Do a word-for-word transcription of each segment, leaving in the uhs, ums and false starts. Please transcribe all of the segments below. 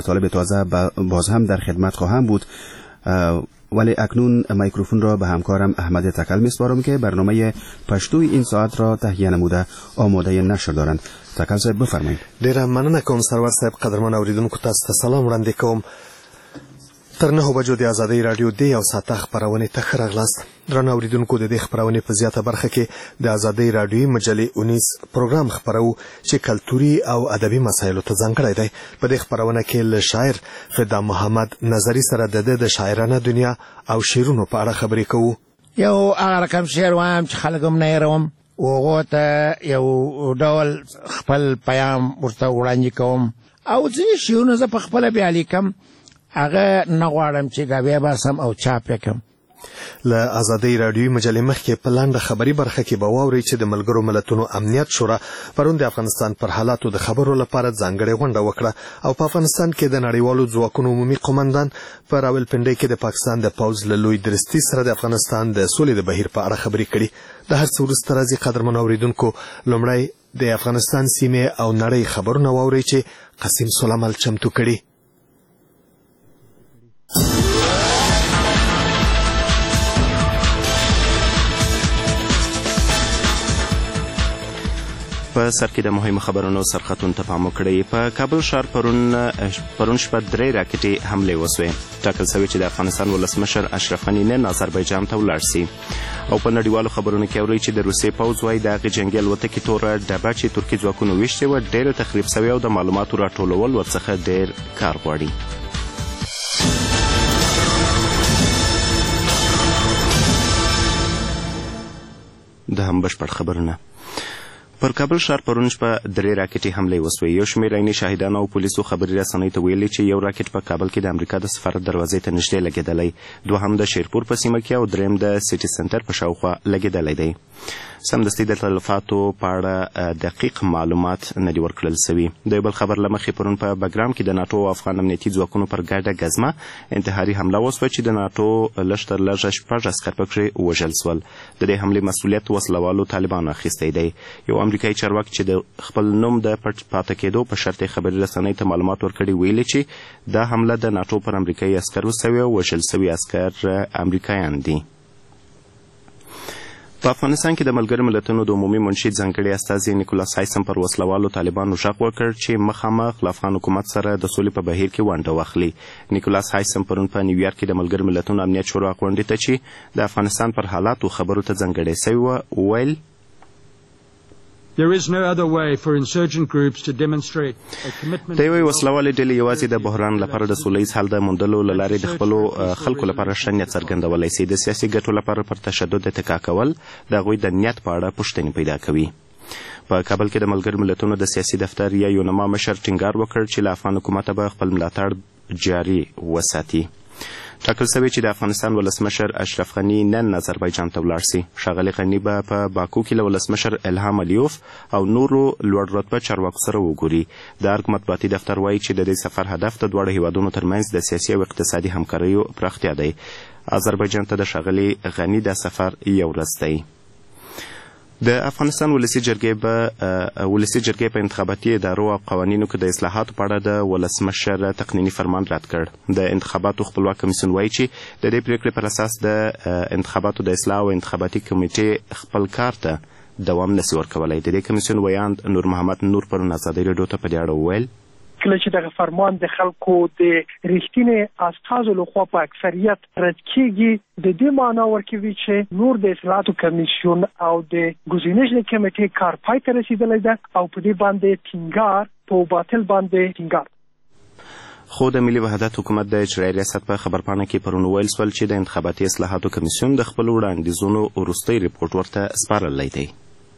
مطالب تازه باز هم در خدمت خواهم بود، ولی اکنون میکروفون را به همکارم احمد تکل میسپارم که برنامه پشتوی این ساعت را تهیه نموده آماده نشر دارند. تکل صاحب بفرمایید. ډیره مننه کوم سرور صاحب. قدرمن اوریدونکو تاسو ته سلام وړاندې کوم. تر نه بجو د آزادۍ رادیو د یو ساعت خبرونه ته ښه راغلاست. درنو اوریدونکو د دې خبرونه په زیاته برخه کې د آزادۍ رادیو مجلې اونیس پروګرام خبرو چې کلتوري او ادبي مسایلو ته ځانګړی دی. په دې خبرونه کې له شاعر فدا محمد نظری سره د د شاعرانه دنیا او شعرونو په اړه خبرې کوو. یو هغه رقم شعر وایم چې خلک هم نه یروم، وغو ته یو ډول خپل پیام ورته وړاندې کوم، او ځینې شعرونه زه په خپله بیا لیکم، هغه نه غواړم چې دا بیا باسم او چاپ یې کړم. له آزادۍ رادیو مجلې مخکې په لنډه خبري برخه کې به واورئ چې د ملګرو ملتونو امنیت شورا پرون د افغانستان پر حالاتو د خبرو لپاره ځانګړې غونډه وکړه او په افغانستان کې د نړیوالو ځواکونو عمومي قومندان په راولپنډۍ کې د پاکستان د پوځ له لوی درستي سره د افغانستان د سولې د بهیر په اړه خبرې کړي. د هر څه وروسته راځي قدرمن اوریدونکو، لومړی د افغانستان سیمې او نړۍ خبرونه واورئ چې قاسم سلیمال چمتو کړي. په سر کې د مهمو خبرونو سرخطون ته پام وکړئ. په کابل ښار پرون پرون شپه درې راکټې حملې وسوې. ټاکل شوې چې د افغانستان ولسمشر اشرف غني نن آذربایجان ته ولاړ سي. او په نړیوالو خبرونو کې اورئ چې د روسیې پوځ وایي د هغې جنګي الوتکې توره ډبه چې ترکي ځواکونو ویشتې وه ډېره تخریب سوې او د معلوماتو راټولول ورڅخه ډېر کار غواړي. د هم بشپړ خبرونه. پر کابل ښار پرون شپه درې راکټې حملې وسوې. یو شمېر عیني شاهدانو او پولیسو خبري رسنیو ته ویلي چې یو راکټ په کابل کې د امریکا د سفارت دروازې ته نږدې لګېدلی، دوهم د شیرپور په سیمه کې او دریم د سیټي سنټر په شاوخوا لګېدلی دی. سمدستي د تلفاتو په اړه دقیق معلومات نه دي ورکړل سوي. د یو بل خبر له مخې پرون په بګرام کې د ناټو او افغان امنیتي ځواکونو پر ګډه ګزمه انتحاري حمله وسوه چې د ناټو لږ تر لږه شپږ عسکر پکې وژل سول. د دې حملې مسؤلیت وسلوالو طالبانو اخیستی دی. یو امریکایي چارواکي چې د خپل نوم د پټ پاته کېدو په شرط یې خبري رسنیو ته معلومات ورکړي ویلي چې دا حمله د ناټو پر امریکایي عسکرو سوې او وژل سوي عسکر امریکایان دي. په افغانستان کې د ملګرو ملتونو د عمومي منشي ځانګړي استازي نیکولاس هایسم پر وسلوالو طالبانو غږ وکړ چې مخامخ له افغان حکومت سره د سولې په بهیر کې ونډه واخلي. نیکولاس هایسم پرون په نیویارک کې د ملګرو ملتونو امنیت شورا غونډې ته چې د افغانستان پر حالاتو خبرو ته ځانګړې سوې وه وویل There is no other way for insurgent groups to demonstrate a commitment. د یوې وسلوالې ډلې یوازې د بحران لپاره د سوله ییز حل د موندلو له لارې د خپلو خلکو لپاره ښه نیت څرګندولی سي. د سیاسي ګټو لپاره پر تشدد اتکا کول د هغوی د نیت په اړه پوښتنې پیدا کوي. په کابل کې د ملګرو ملتونو د سیاسي دفتر یا یونما مشر ټینګار وکړ چې له افغان حکومته به خپل ملاتړ جاري وساتي. ټاکل شوی چې د افغانستان ولسمشر اشرف غني نن آذربایجان ته ولاړ سي. ښاغلي غني به په باکو کې له ولسمشر الهام الیوف او نورو لوړ رتبه چارواکو سره وګوري. د ارګ مطبوعاتي دفتر وایي چې د دې سفر هدف د دواړو هیوادونو ترمنځ د سیاسي او اقتصادي همکاریو پراختیا دی. آذربایجان ته د ښاغلي غني دا سفر یو ورځ دی. د افغانستان ولسي جرګې به ولسي جرګې په انتخاباتي ادارو او قوانینو کې د اصلاحاتو په اړه د ولسمشر تقنیني فرمان رد کړ. د انتخاباتو خپلواک کمیسیون وایي چې د دې پریکړې پر اساس د انتخاباتو د اصلاح او انتخاباتي کمیټې خپل کار ته دوام نسي ورکولی. د دې کمیسیون ویاند نور محمد نور پرون ازادۍ راډیو ته په دې اړه وویل کله چې دغه فرمان د خلکو د رښتینې استازو لخوا په اکثریت رد کیږي د دې معنا ورکوي چې نور د اصلاحاتو کمیسیون او د ګزینش د کمیټې کار پای ته رسیدلی ده او په دې باندې ټینګار په باطل باندې ټینګار. خو د ملي وحدت حکومت د اجرایي ریاست په خبرپاڼه کې پرون ویل سول چې د انتخاباتي اصلاحاتو کمیسیون د خپلو وړاندیزونو وروستی ریپورټ ورته سپارلی دی.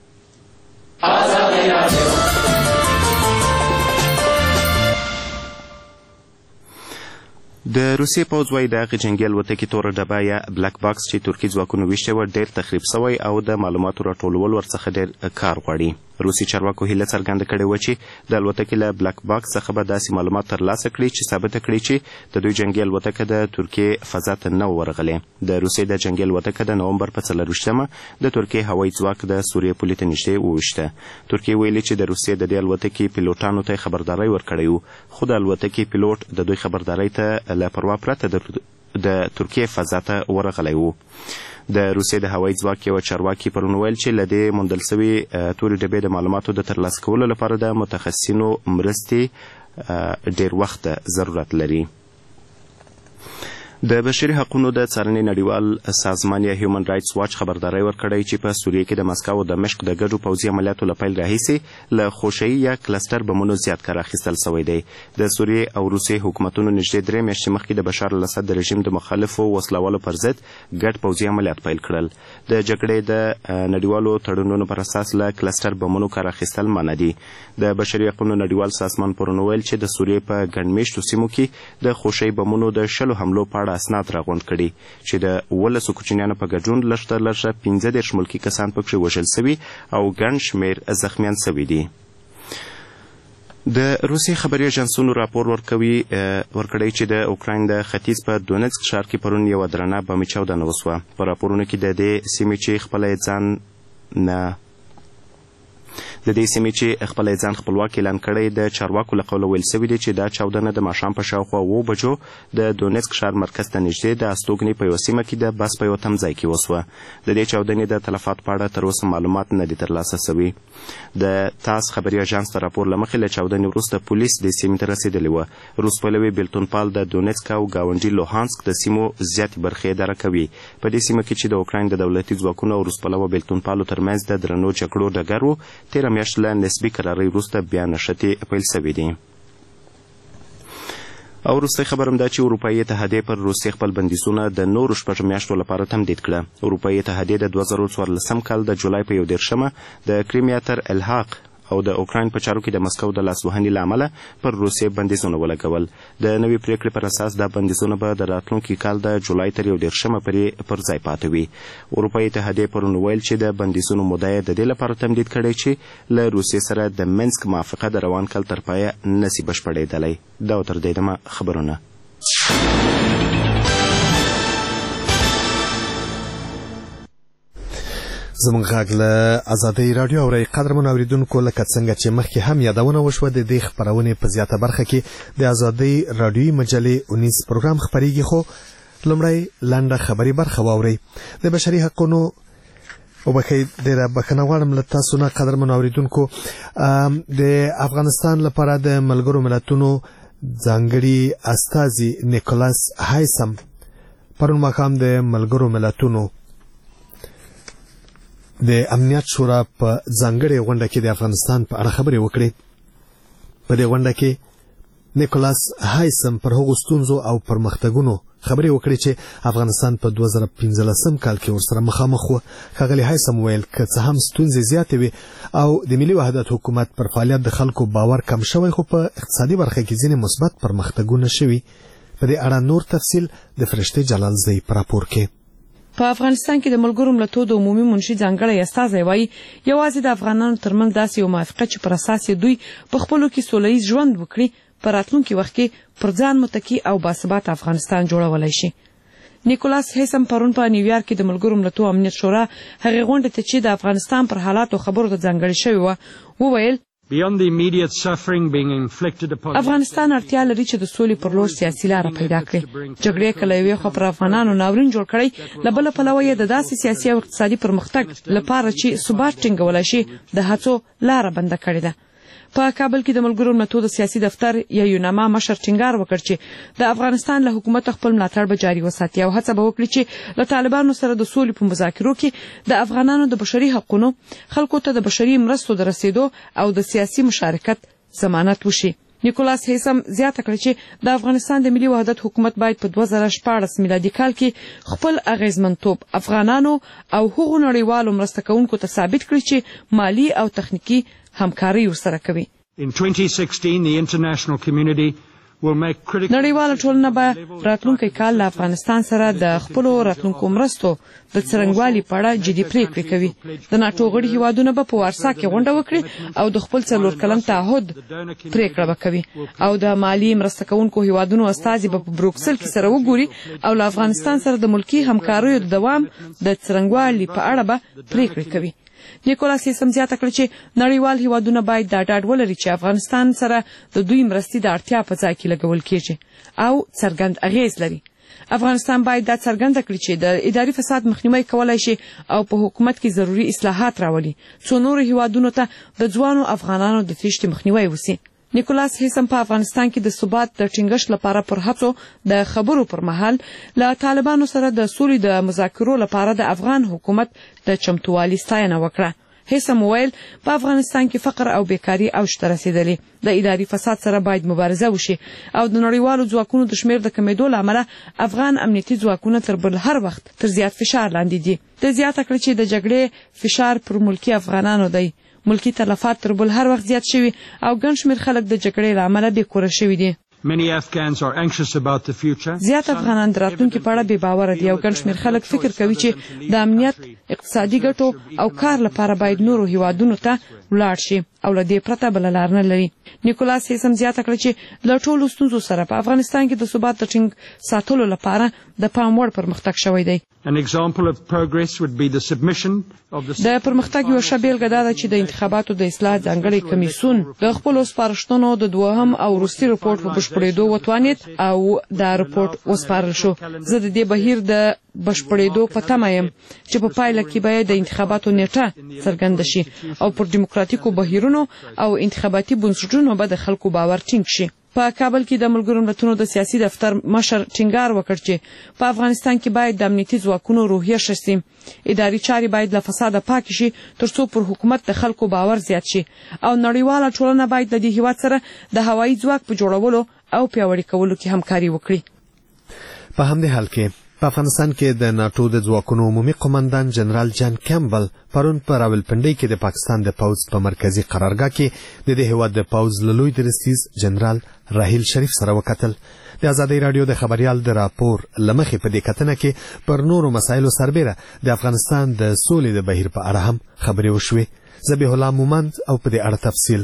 د روسیې پوځ وایي د هغې جنګي الوتکې توره ډبه یا بلک باکس چې ترکي ځواکونو ویشتې وه ډېر تخریب سوی او د معلوماتو راټولول ورڅخه ډېر کار غواړي. روسي چارواکو هیله څرګنده کړې وه چې د الوتکې له بلاک باکس څخه به داسې معلومات ترلاسه کړي چې ثابته کړي چې د دوی جنګي الوتکه د ترکیې فضا ته نه ورغلې. د روسیې د جنګي الوتکه د نومبر په څلرویشتمه د ترکیې هوایي ځواک د سوریې پولې ته نږدې وویشته. ترکیې ویلي چې د روسیې د دې الوتکې پیلوټانو ته خبرداری ورکړی و، خو د الوتکې پیلوټ د دوی خبرداری ته له پروا پرته د ترکیې فضا ته ورغلی و. د روسیې د هوایي ځواک یوه چارواکي پرون ویل چې له دې موندل سوي تورې ډبې د معلوماتو د ترلاسه کولو لپاره د متخصصینو مرستې ډېر وخت ضرورت لري. د بشري حقوقو د څارنې نړیوال سازمان یا هیومن رایټس واچ خبرداری ورکړی چې په سوریې کې د مسکو او دمشق د ګډو پوځي عملیاتو له پیل راهیسې له خوشهیي یا کلسټر بمونو زیات کار اخیستل سوی دی. د سوریې او روسیې حکومتونو نږدې درې میاشتې مخکې د بشار الاسد د رژیم د مخالفو وسلوالو پر ضد ګډ پوځي عملیات پیل کړل. د جګړې د نړیوالو تړونونو پر اساس له کلسټر بمونو کار اخیستل منع دي. د بشري حقوقو نړیوال سازمان پرون ویل چې د سوریې په ګڼ میشتو سیمو کې د خوشهیي بمونو د شلو حملو په اسناد راغونډ کړي چې د ولسو کوچنیانو په ګډون لږ تر لږه پنځه دېرش ملکي کسان پکښې وژل سوي او ګڼ شمېر زخمیان سوي دي. د روسیې خبري اژانسونو راپور ورکوي ورکړی چې د اوکراین د ختیځ په دونیتسک ښار کې پرون یوه درنه بمي چاودنه وسوه. په راپورونو کې د دې سیمې چې خپله ځان نه د دې سیمې چې خپل ځان خپلواک اعلان کړی د چارواکو له قوله ویل سوي دي چې دا چاودنه د ماښام په شاوخوا اوو بجو د دونیتسک ښار مرکز ته نږدې د استوګنې په یوه سیمه کې د بس په یوه تمځای کې وسوه. د دې چاودنې د تلفاتو په اړه تر اوسه معلومات نه دي ترلاسه سوي. د تاس خبري اژانس د راپور له مخې له چاودنې وروسته پولیس دې سیمې ته رسېدلي وه. روس پلوي بیلتونپال د دونیتسک او ګاونډي لوهانسک د سیمو زیاتې برخې اداره کوي. په دې سیمه کې چې د اوکراین د دولتي ځواکونو او روس پلوه بیلتونپالو ترمنځ د درنو جګړو ډګر و، تېره میاشت له نسبي قرارۍ وروسته بیا نښتې پیل سوي دي. او وروستی خبر هم دا چې اروپایي اتحادیې پر روسیې خپل بندیزونه د نورو شپږ میاشتو لپاره تمدید کړه. اروپایي اتحادیې د دوه زره څوارلسم کال د جولای په یو دېرشمه د کریمیا تر الحاق او د اوکراین په چارو کې د مسکو د لاسوهنې له امله پر روسیې بندیزونه ولګول. د نوې پریکړې پر اساس دا بندیزونه به د راتلونکي کال د جولای تر یو دېرشمه پورې پر ځای پاتې وي. اروپایي اتحادیې پرون ویل چې د بندیزونو موده یې د دې لپاره تمدید کړی چې له روسیې سره د منسک موافقه د روان کال تر پایه نسي بشپړېدلی. دا و تر دې دمه خبرونه. زموږ غږ له ازادۍ راډیو اورئ. قدرمن اورېدونکو، لکه څنګه چې مخکې هم یادونه وشوه، د دې خپرونې په زیاته برخه کې د ازادۍ راډیوي مجلې اونیز پروګرام خپریږي، خو لومړی لنډه خبري برخه واورئ. د بشري حقونو وبخښئ ډېره بښنه غواړم له تاسو نه قدرمن اورېدونکو. د افغانستان لپاره د ملګرو ملتونو ځانګړي استازي نیکولاس هایسم پرون ماښام د ملګرو ملتونو د امنیت شورا په ځانګړې غونډه کې د افغانستان په اړه خبرې وکړې. په دې غونډه کې نیکولاس هایسم پر هغو ستونزو او پرمختګونو خبرې وکړې چې افغانستان په دوه زره پنځلسم کال کې ورسره مخامخ و. ښاغلي هایسم ویل که څه هم ستونزې زیاتې وي او د ملي وحدت حکومت پر فعالیت د خلکو باور کم شوی، خو په اقتصادي برخه کې ځینې مثبت پرمختګونه شوي. په دې اړه نور تفصیل د فرشته جلال زئی په راپور کې. په افغانستان کې د ملګرو ملتونو د عمومي منشي ځانګړی استازی وایي یوازې د افغانانو ترمنځ داسې یو موافقه چې پر اساس دوی په خپلو کې سوله ییز ژوند وکړي په راتلونکي وخت کې پر ځان متکي او باثباته افغانستان جوړولی شي. نیکولاس هیسم پرون په نیویارک کې د ملګرو ملتونو امنیت شورا هغې غونډې ته چې د افغانستان پر حالاتو خبرو ته ځانګړې شوې وه وویل افغانستان اړتیا لري چې د سولې پر لور سیاسي لاره پیدا کړي. جګړې کله یوې خوا پر افغانانو ناورین جوړ کړی، له بله پلوه یې د داسې سیاسي او اقتصادي پرمختګ لپاره چې ثبات ټینګولی شي د هڅو لاره بنده کړې ده. په کابل کې د ملګرو ملتونو د سیاسي دفتر یا یوناما مشر ټینګار وکړ چې د افغانستان له حکومت خپل ملاتړ به جاري وساتي او هڅه به وکړي چې له طالبانو سره د سولې په مذاکرو کې د افغانانو د بشري حقوقو، خلکو ته د بشري مرستو د رسیدو او د سیاسي مشارکت ضمانت وشي. نیکولاس هیسم زیاته کړه چې د افغانستان د ملي وحدت حکومت باید په دوه زره شپاړس میلادي کال کې خپل اغیزمنتوب افغانانو او هغو نړیوالو مرسته کوونکو ته ثابت کړي چې مالي او تخنیکي همکاري ورسره کوي. In twenty sixteen, the international community نړیواله ټولنه به راتلونکی کال له افغانستان سره د خپلو راتلونکو مرستو د څرنګوالي په اړه جدي پریکړې کوي. د ناټو غړي هیوادونه به په وارسا کې غونډه وکړي او د خپل څلور کلن تعهد پریکړه به کوي او د مالی مرسته کوونکو هیوادونو استازي به په بروکسل کې سره وګوري او له افغانستان سره د ملکی همکاریو د دوام د څرنګوالي په اړه به پریکړې کوي. نیکولاس هیسم زیاته کړه چې نړیوال هیوادونه باید دا ډاډ ولري چې افغانستان سره د دوی مرستې د اړتیا په ځای کې لګول کیږي او څرګند اغیز لري. افغانستان باید دا څرګنده کړي چې د اداري فساد مخنیوی کولای شي او په حکومت کې ضروري اصلاحات راولي څو نور هیوادونو ته د ځوانو افغانانو د تېښتې مخنیوی وسی. نیکولاس هیسم په افغانستان کې د ثبات د ټینګښت لپاره پر هڅو د خبرو پر مهال له طالبانو سره د سولې د مذاکرو لپاره د افغان حکومت د چمتووالي ستاینه وکړه. هیسم وویل په افغانستان کې فقر او بیکاري اوج ته رسیدلې. د اداري فساد سره باید مبارزه وشي او د نړیوالو ځواکونو د شمیر د کمیدو له امله افغان امنیتي ځواکونه تر بل هر وخت تر زیات فشار لاندې دي. د زیاته کړه چې د جګړې فشار پر ملکی افغانانو دی. ملکی تلفات تر بل هر وخت زیات شوي او ګڼ شمېر خلک د جګړې له امله بې کوره شوي دي. زیات افغانان د راتلونکي په اړه بې باوره دي او ګڼ شمېر خلک فکر کوي چې د امنیت، اقتصادي ګټو او کار لپاره باید نورو هیوادونو ته ولاړ شي او له دې پرته بله لار نه لري. نیکولاس هیسم زیاته کړه چې له ټولو ستونزو سره په افغانستان کې د ثبات د ټینګ ساتلو لپاره د پام وړ پرمختګ شوی دی. د پرمختګ یوه ښه بېلګه دا ده چې د انتخاباتو د اصلاح ځانګړی کمیسیون د خپلو سپارښتنو د دوهم او وروستي رپورټ په بشپړېدو وتوانید او دا رپورټ وسپارل شو. زه د دې بهیر د بشپړېدو په تمه یم چې په پایله کې به د انتخاباتو نیټه څرګنده شي او پر دیموکراتیکو بهیرونو او انتخاباتي بنسټونو به د خلکو باور ټینګ شي. په کابل کې د ملګرو ملتونو د سیاسي دفتر مشر ټینګار وکړ چې په افغانستان کې باید د امنیتي ځواکونو روحیه ښه شي. اداري چارې باید له فساده پاکې شي ترڅو پر حکومت د خلکو باور زیات شي او نړیواله ټولنه باید د دې هیواد سره د هوایي ځواک په جوړولو او پیاوړي کولو کې همکاري وکړي. په همدې حال کې په افغانستان کې د ناټو د ځواکونو عمومي قومندان جنرال جان کیمبل پرون په راولپنډۍ کې د پاکستان د پوځ په مرکزي قرارګاه کې د دې هیواد د پوځ له لوی درستیز جنرال راحیل شریف سره وکتل. د ازادۍ راډیو د خبریال د راپور له مخې په دې کتنه کې پر نورو مسایلو سربیره د افغانستان د سولې د بهیر په اړه هم خبرې وشوې. ذبیح الله مومند او په دې اړه تفصیل.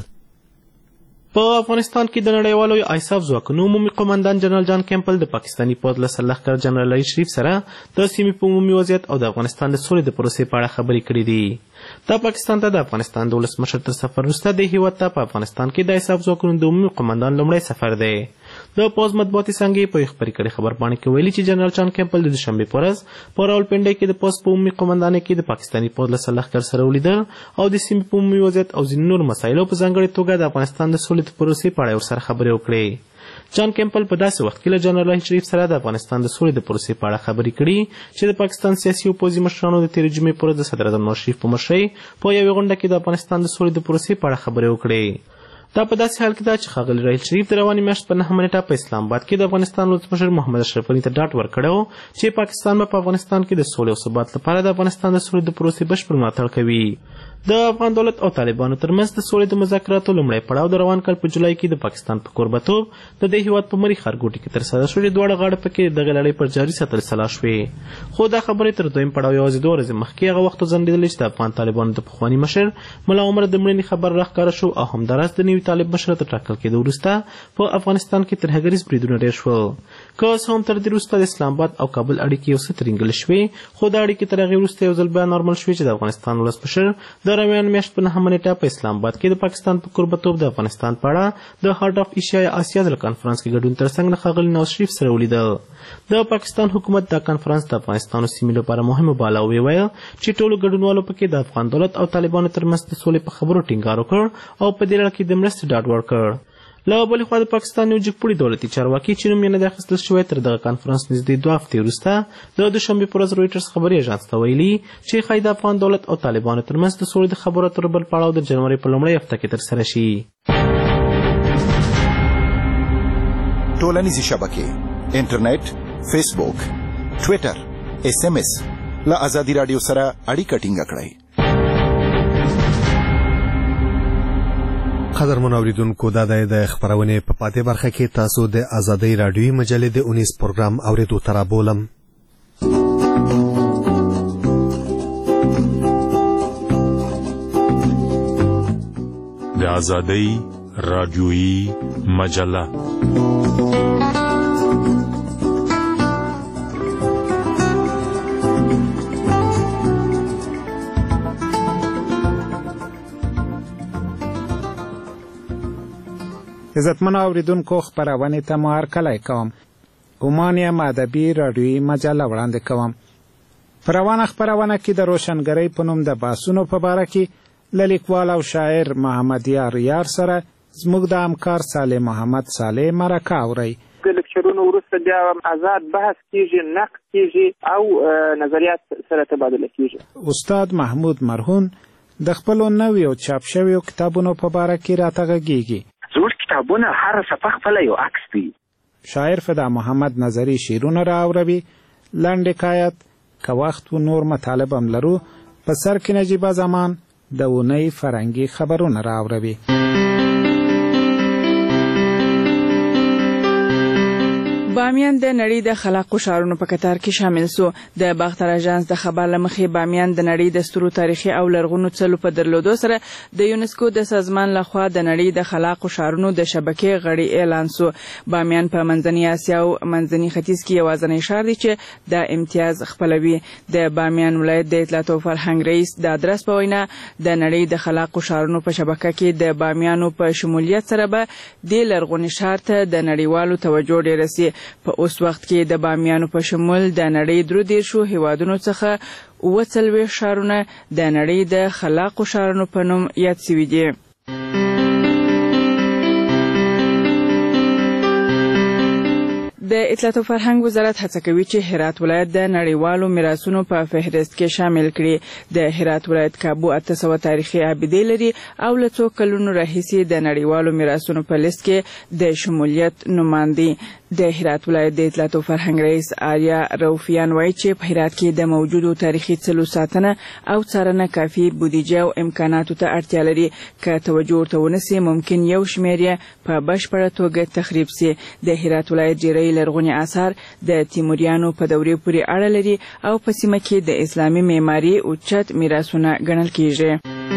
په افغانستان کې د نړیوالو آیساف ځواکونو عمومي قومندان جنرال جان کیمبل د پاکستاني پوځ له سرلښکر جنرال راحیل شریف سره د سیمې په عمومي وضعیت او د افغانستان د سولې د پروسې په اړه خبرې کړې دي. دا پاکستان ته د افغانستان د ولسمشر تر سفر وروسته د هیواد ته په افغانستان کې د آیساف ځواکونو د عمومي قومندان لومړی سفر دی. د پوځ مطبوعاتي څانګې په یوې خپرې کړې خبرپاڼې کې ویلي چې جنرال جان کیمبل د دوشنبې په ورځ په راولپنډۍ کې د پوځ په عمومي قومندانۍ کې د پاکستاني پوځ له سرلښکر سره ولیدل او د سیمې په عمومي وضعیت او ځینو نورو مسایلو په ځانګړې توګه د افغانستان د سولې د پروسې په اړه ورسره خبرې وکړې. جان کیمبل په داسې وخت کې له جنرال راحیل شریف سره د افغانستان د سولې د پروسې په اړه خبرې کړي چې د پاکستان سیاسي او پوځي مشرانو د تېرې جمعې په ورځ د صدراعظم نواز شریف په مشرۍ په یوې غونډه کې د افغانستان د سولې د پروسې په اړه خبرې وکړې. دا په داسې حال کې ده چې ښاغلي راحیل شریف د روانې میاشت په نهمه نیټه په اسلام آباد کې د افغانستان ولسمشر محمد اشرف غني ته ډاډ ورکړی و چې پاکستان به په افغانستان کې د سولې او ثبات لپاره د افغانستان د سولې د پروسې بشپړ ملاتړ کوي. د افغان دولت او طالبانو ترمنځ د سولې د مذاکراتو لومړی پړاو د روان کال په جولای کې د پاکستان په کوربتوب د دې هیواد په مری ښارګوټي کې ترسره شوې. دواړه غاړه پکې دغه لړۍ پر جاري ساتل سلا شوې، خو دا خبرې تر دویم پړاو یوازې دوه ورځې مخکې هغه وخت ځنډېدلې چې د افغان طالبانو د پخواني مشر ملا عمر د مړینې خبر راښکاره شو او همداراز د نوي طالب مشر تر ټاکل کېدو وروسته په افغانستان کې ترهګریز بریدونه ډېر شول. که اوس هم تر دې وروسته د اسلام آباد او کابل اړیکې یو څه ترینګلې شوې، خو دا اړیکې تر هغې وروسته یو ځل بیا نارمل شوې چې د افغانستان ولسمشر د رویان میاشت په نهمه نیټه په اسلام آباد کې د پاکستان په کوربتوب د افغانستان په اړه د هارټ اف ایشیا یا اسیا د کانفرنس کې ګډون ترڅنګ د ښاغلي نواز شریف سره ولیدل. د پاکستان حکومت دا کانفرنس د افغانستان او سیمې لپاره مهمه باله او وویل چې ټولو ګډونوالو پکې د افغان دولت او طالبانو ترمنځ د سولې په خبرو ټینګار وکړ او په دې لړ کې د مرستې ډاډ ورکړ. له بلې خوا د پاکستان یو جګپوړي دولتي چارواکي چې نوم یې نه دی اخیستل شوی تر دغه کانفرنس نږدې دوه هفتې وروسته د دوشنبې په ورځ رویټرز خبري ایژانس ته ویلي چې ښایي د افغان دولت او طالبانو ترمنځ د سولې د خبرو اترو بل پړاو د جنوري په لومړۍ هفته کې ترسره شي. ټولنیزې شبکې انټرنیټ، فیسبوک، ټویټر، اس ام اس له ازادي راډیو سره اړیکه ټینګه کړئ. قدرمن اوریدونکو دا د خبرونه په پاتې برخه کې تاسو د ازادۍ رادیوي مجلې د اونیس پروګرام اوریدو تر بولم. د ازادۍ رادیوي مجله عزتمن اوریدونکو خبرونه ته مو هرکلی کوم. ګمان یم ادبي رادیوي مجله وړاندې کوم. په روانه خبرونه کې د روشنګرۍ په نوم د بحثونو په باره کې له لیکوال او شاعر محمد یار یار سره زموږ د همکار صالح محمد صالح مرکه اورئ. د لیکچرونو وروسته بیا آزاد بحث کیږي، نقد کیږي او نظریات سره تبادله کیږي. استاد محمود مرهون د خپلو نویو چاپ شویو کتابونو په باره کې راته غږیږي. زموږ کتابونه هر صفحه خپله یو عکس دی. شاعر فدا محمد نظری شعرونه راوړوي. لنډ حکایت که وخت و نور مطالب هم لرو. په سر کې نجیبه زمان د اونۍ فرهنګي خبرونه راوړوي. بامیان د نړۍ د خلاقو ښارونو په کتار کې شامل سو. د باختر اژانس د خبر لمخې بامیان د نړۍ د سترو تاریخي او لرغونو څلو په درلودو سره د یونسکو د سازمان لخوا د نړۍ د خلاقو ښارونو د شبکې غړي اعلان سو. بامیان په منځنۍ اسیا او منځني ختیځ کې یوازینی ښار دی چې د امتیاز خپلوي. د بامیان ولایت د اطلاعات او فرهنګ رئیس د ادرس په وینا د نړۍ د خلاقو ښارونو په شبکه کې د بامیانو په شمولیت سره به د لرغوني ښار ته د نړیوالو توجه ډیره سي. په اوس وخت کې د بامیانو په شمول د نړۍ درو دیرشو هیوادونو څخه اووه څلوېښت ښارونه د نړۍ د خلاقو ښارونو په نوم یاد سوي دي. د اطلاعات او فرهنګ وزارت هڅه کوي چې هرات ولایت د نړیوالو میراثونو په فهرست کې شامل کړي. د هرات ولایت کابو اته سوه تاریخي ابیدې لري او له څو کلونو راهیسې د نړیوالو میراثونو په لیست کې د شمولیت نوماندي. د هرات ولایت د اطلاعات او فرهنګ رئیس آریا روفیان وایي چې په هرات کې د موجودو تاریخي څلو ساتنه او څارنه کافي بودیجه او امکاناتو ته اړتیا لري. که توجه ورته ونسي ممکن یو شمېر یې په بشپړه توګه تخریب سي. د هرات ولایت ډېری لرغوني آثار د تیموریانو په دورې پورې اړه لري او په سیمه کې د اسلامي معماري اوچت میراثونه ګڼل کیږي.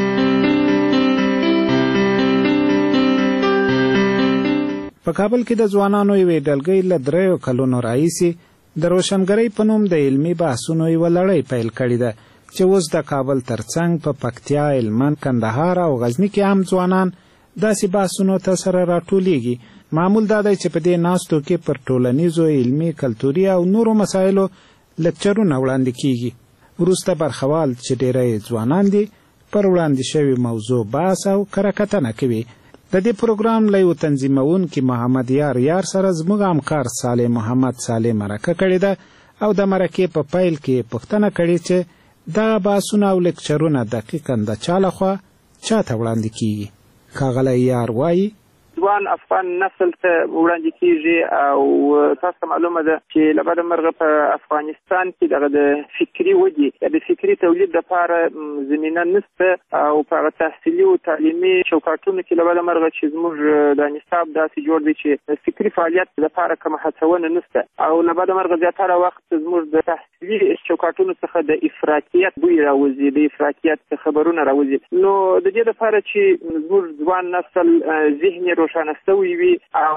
په کابل کې د ځوانانو یوې ډلګۍ له دریو کلونو راهیسې د روشنګرۍ په نوم د علمي بحثونو یوه لړۍ پیل کړې ده چې اوس د کابل ترڅنګ په پکتیا، هلمند، کندهار او غزني کې هم ځوانان داسې بحثونو ته سره راټولیږي. معمول دا دی چې په دې ناستو کې پر ټولنیزو، علمي، کلتوري او نورو مسایلو لکچرونه وړاندې کیږي. وروسته برخوال چې ډېری ځوانان دي پر وړاندې شوې موضوع بحث او کره کتنه کوي. د دې پروګرام له یو تنظیمونکي محمد یار یار سره زموږ همکار صالح محمد صالح مرکه کړې ده او د مرکې په پیل کې پوښتنه کړې چې دغه بحثونه او لکچرونه دقیقاً د چا لخوا چا ته وړاندې کیږي. ښاغلی یار وایي ځوان افغان نسل ته وړاندې کیږي او تاسو معلومه ده چې له بده مرغه په افغانستان کې دغه د فکري ودې د فکري تولید لپاره زمینه نشته او په تحصیلي او تعلیمي چوکاټونو کې له بده مرغه چې زموږ د نصاب داسې جوړ دی چې فکري فعالیت لپاره کوم هڅونه نشته او له بده مرغه زیاتره وخت زموږ د تحصیلي چوکاټونو څخه د افراطیت بوی راوځي، د افراطیت خبرونه راوځي. نو د دې لپاره چې زموږ ځوان نسل ذهني روښانه شوی وي او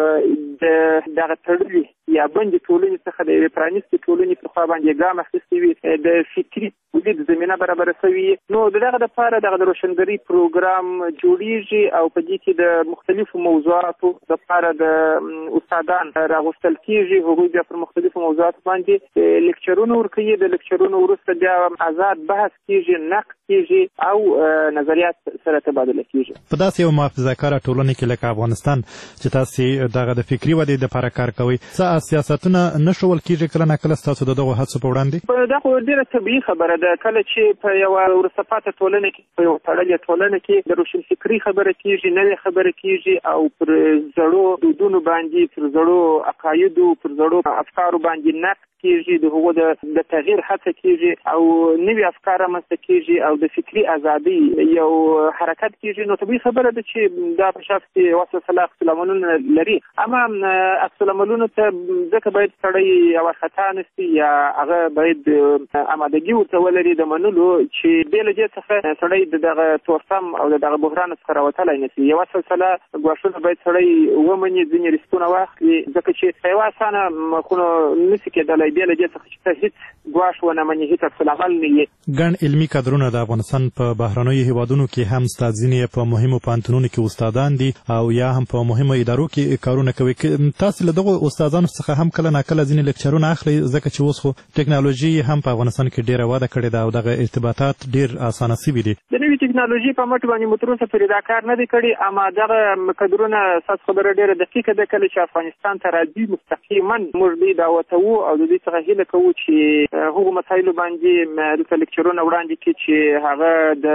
د دغه تړلي یا بندې ټولنې څخه د یوې پرانیستې ټولنې په خوا باندې ګام اخیستی وي، د فکري تولید زمینه برابره شوې وي. نو د دغه دپاره دغه د روشنګرۍ پروګرام جوړیږي او په دې کې د مختلفو موضوعاتو دپاره د استادان راغوښتل کیږي. هغوی بیا پر مختلفو موضوعاتو باندې لیکچرونه ورکوي. د لیکچرونو وروسته بیا آزاد بحث کیږي، نقد کیږي او نظریات سره تبادله کیږي. په داسې یو محافظه‌کاره ټولنه کې لکه افغانستان چې تاسو دغه د فکري ودې لپاره کار کوئ، څه سیاستونه نشول کیږي کله ناکله ستاسو د دغو هڅو په وړاندې؟ دا خو ډېره طبیعي خبره ده. کله چې په یوه وروسته پاتې ټولنه کې، په یوه تړلې ټولنه کې د روشنفکري خبره کیږي، نوې خبره کیږي او پر زړو دودونو باندې، پر زړو عقایدو، پر زړو افکارو باندې نقد کیږي د هغو د تغییر هڅه کیږي او نوي افکار رامنځته کیږي او د فکري ازادي یو حرکت کیږي. نو طبیعي خبره ده چې دا په شخص کې واسه صلاح عملونه لري، اما عکس العملونو ته ځکه باید سړی یو خطا نشي یا هغه باید آمادګي ورته ولري د منلو چې بې له دې څخه سړی دغه تورسم او دغه بحران څخه راوتلی نشي. یوه سلسله ګواښونه باید سړی ومني، ځینې ریسکونه واخلي، ځکه چې یوه اسانه مخونه نشي کېدلی بې له دې څخه چې ته هېڅ ګواښ ونه مني، هېڅ عکس العمل نه یې. ګڼ علمي کادرونه د افغانستان په بهرنیو هیوادونو کې هم ستا ځینې په مهمو پوهنتونونو کې استادان دي او یا هم په مهمو ادارو کې کارونه کوي. تاسو له دغو استادانو څخه هم کله ناکله ځینې لیکچرونه اخلي، ځکه چې اوس خو ټکنالوژي هم په افغانستان کې ډېره وده کړې ده او دغه ارتباطات ډېر اسانه سوي دي. د نوې ټکنالوژي په مټ باندې مو تر اوسه پورې دا کار نه دی کړی، اما دغه کادرونه ستاسو خبره ډېره دقیقه ده. کله چې افغانستان ته راځي مستقیما موږ دوی دعوتوو او د دوی څخه هیله کوو چې هغو مسایلو باندې دلته لیکچرونه وړاندې کړي چې هغه د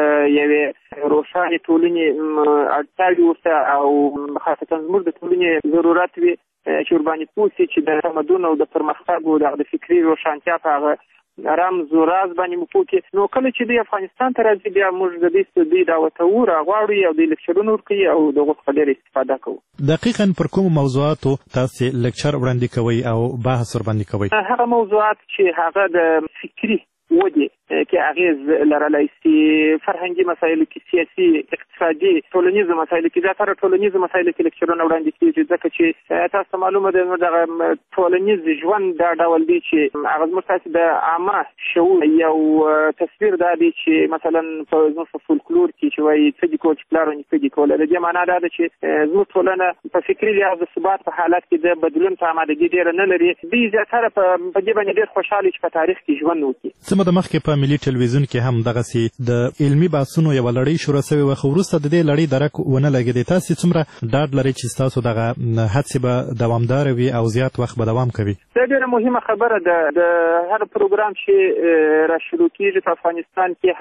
یوې روښانې ټولنې اړتیاوې ورته او خاصتا زموږ د ټولنې ضرورت وي چې ورباندې پوه سي چې د تمدن او د پرمختګ او د فکري روښانتیا په هغه رمز و راز باندې مو پوه کړي. نو کله چې دوی افغانستان ته راځي بیا موږ د دوی دوی دعوتوو، راغواړو او دوی لیکچرونه ورکوي او د هغو څخه ډېره استفاده کوو. دقیقا پر کومو موضوعاتو تاسې لیکچر وړاندې کوئ او بحث ورباندې کوئ؟ هغه موضوعات چې هغه د فکري ودې کې اغیز لرلی سي، فرهنګي مسایلو کې، سیاسي، اقتصادي، ټولنیزو مسایلو کې، زیاتره ټولنیزو مسایلو کې لیکچرونه وړاندې کېږي، ځکه چې تاسو ته معلومه ده دغه ټولنیز ژوند دا ډول دی چې هغه زموږ تاسې د عامه شعور یو تصویر دا دی چې مثلا په زموږ په فولکلور کې چې وایي څه دي کول چې پلار او نیکه دي کوله، د دې معنا دا ده چې زموږ ټولنه په فکري لحاظ د ثبات په حالت کې د بدلون ته آمادګي ډېره نه لري. دوی زیاتره په دې باندې ډېر خوشحاله چې په تاریخ کې ژوند وکړي. څه موده مخکې په ملي ټلویزیون کې هم دغسې د علمي بحثونو یوه لړۍ شروع سوې وه، خو وروسته د دې لړۍ درک ونه لګېدې. تاسې څومره ډاډ لرئ چې ستاسو دغه هڅې به دوامداره وي او زیات وخت به دوام کوي؟ دا ډېره مهمه خبره ده. د هر پروګرام چې را شروع کېږي په افغانستان کې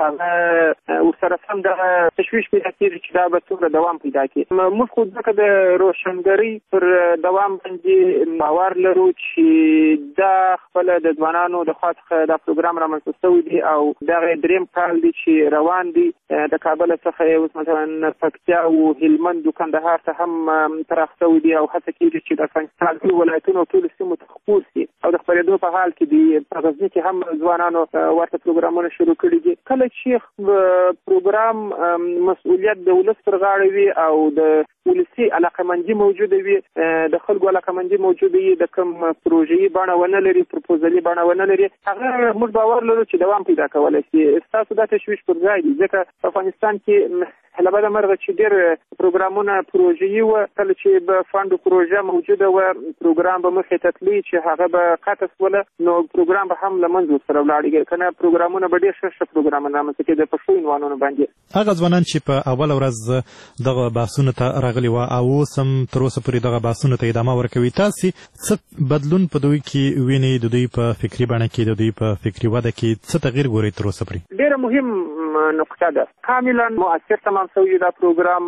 هغه ورسره سم دغه تشویش پیدا کېږي چې دا به څومره دوام پیدا کړي. موږ خو ځکه د روشنګرۍ پر دوام باندې باور لرو چې دا خپله د ځوانانو د خوا څخه دا پروګرام رامنځته شوی دی او دغه دریم کال دی چې روان دی. د کابل څخه اوس مثلا پکتیا او هلمند او کندهار ته هم پراخ شوی دی او هڅه کېږي چې د افغانستان ټول ولایتونو او ټولو سیمو ته خپور سي او د خپرېدو په حال کې دی. په غزني کې هم ځوانانو ورته پروګرامونه شروع کړي دي. کله چې پروګرام مسؤلیت د ولس پر غاړه وي او د ولسي علاقمندي موجوده وي، د خلکو علاقمندي موجوده وي، د کوم پروژې بڼه ونه لري، پروپوزلي بڼه ونه لري، هغه موږ باور لرو چې دوام پیدا کولی شي. ستاسو دا تشویش پر ځای دی، ځکه په افغانستان کې لبده مرغه چې ډېر پروګرامونه پروژې وه، کله چې به فنډ پروژه موجوده وه پروګرام به مخې ته تلي چې هغه به قطع شوله نو پروګرام به هم له منځه ورسره ولاړېږي، که نه پروګرامونه به ډېر ښه ښه پروګرامونه رامنځته کېده په ښو عنوانونو باندې. هغه ځوانان چې په اوله ورځ دغه بحثونو ته راغلي وه او اوس هم تر اوسه پورې دغه بحثونو ته ادامه ورکوي، تاسې څه بدلون په دوی کې وینئ؟ د دوی په فکري بڼه کې، د دوی په فکري وده کې څه تغییر ګورئ تر اوسه پورې؟ ډېره مهم نقطه ده. کاملا مؤثر تمام شوی دا پروګرام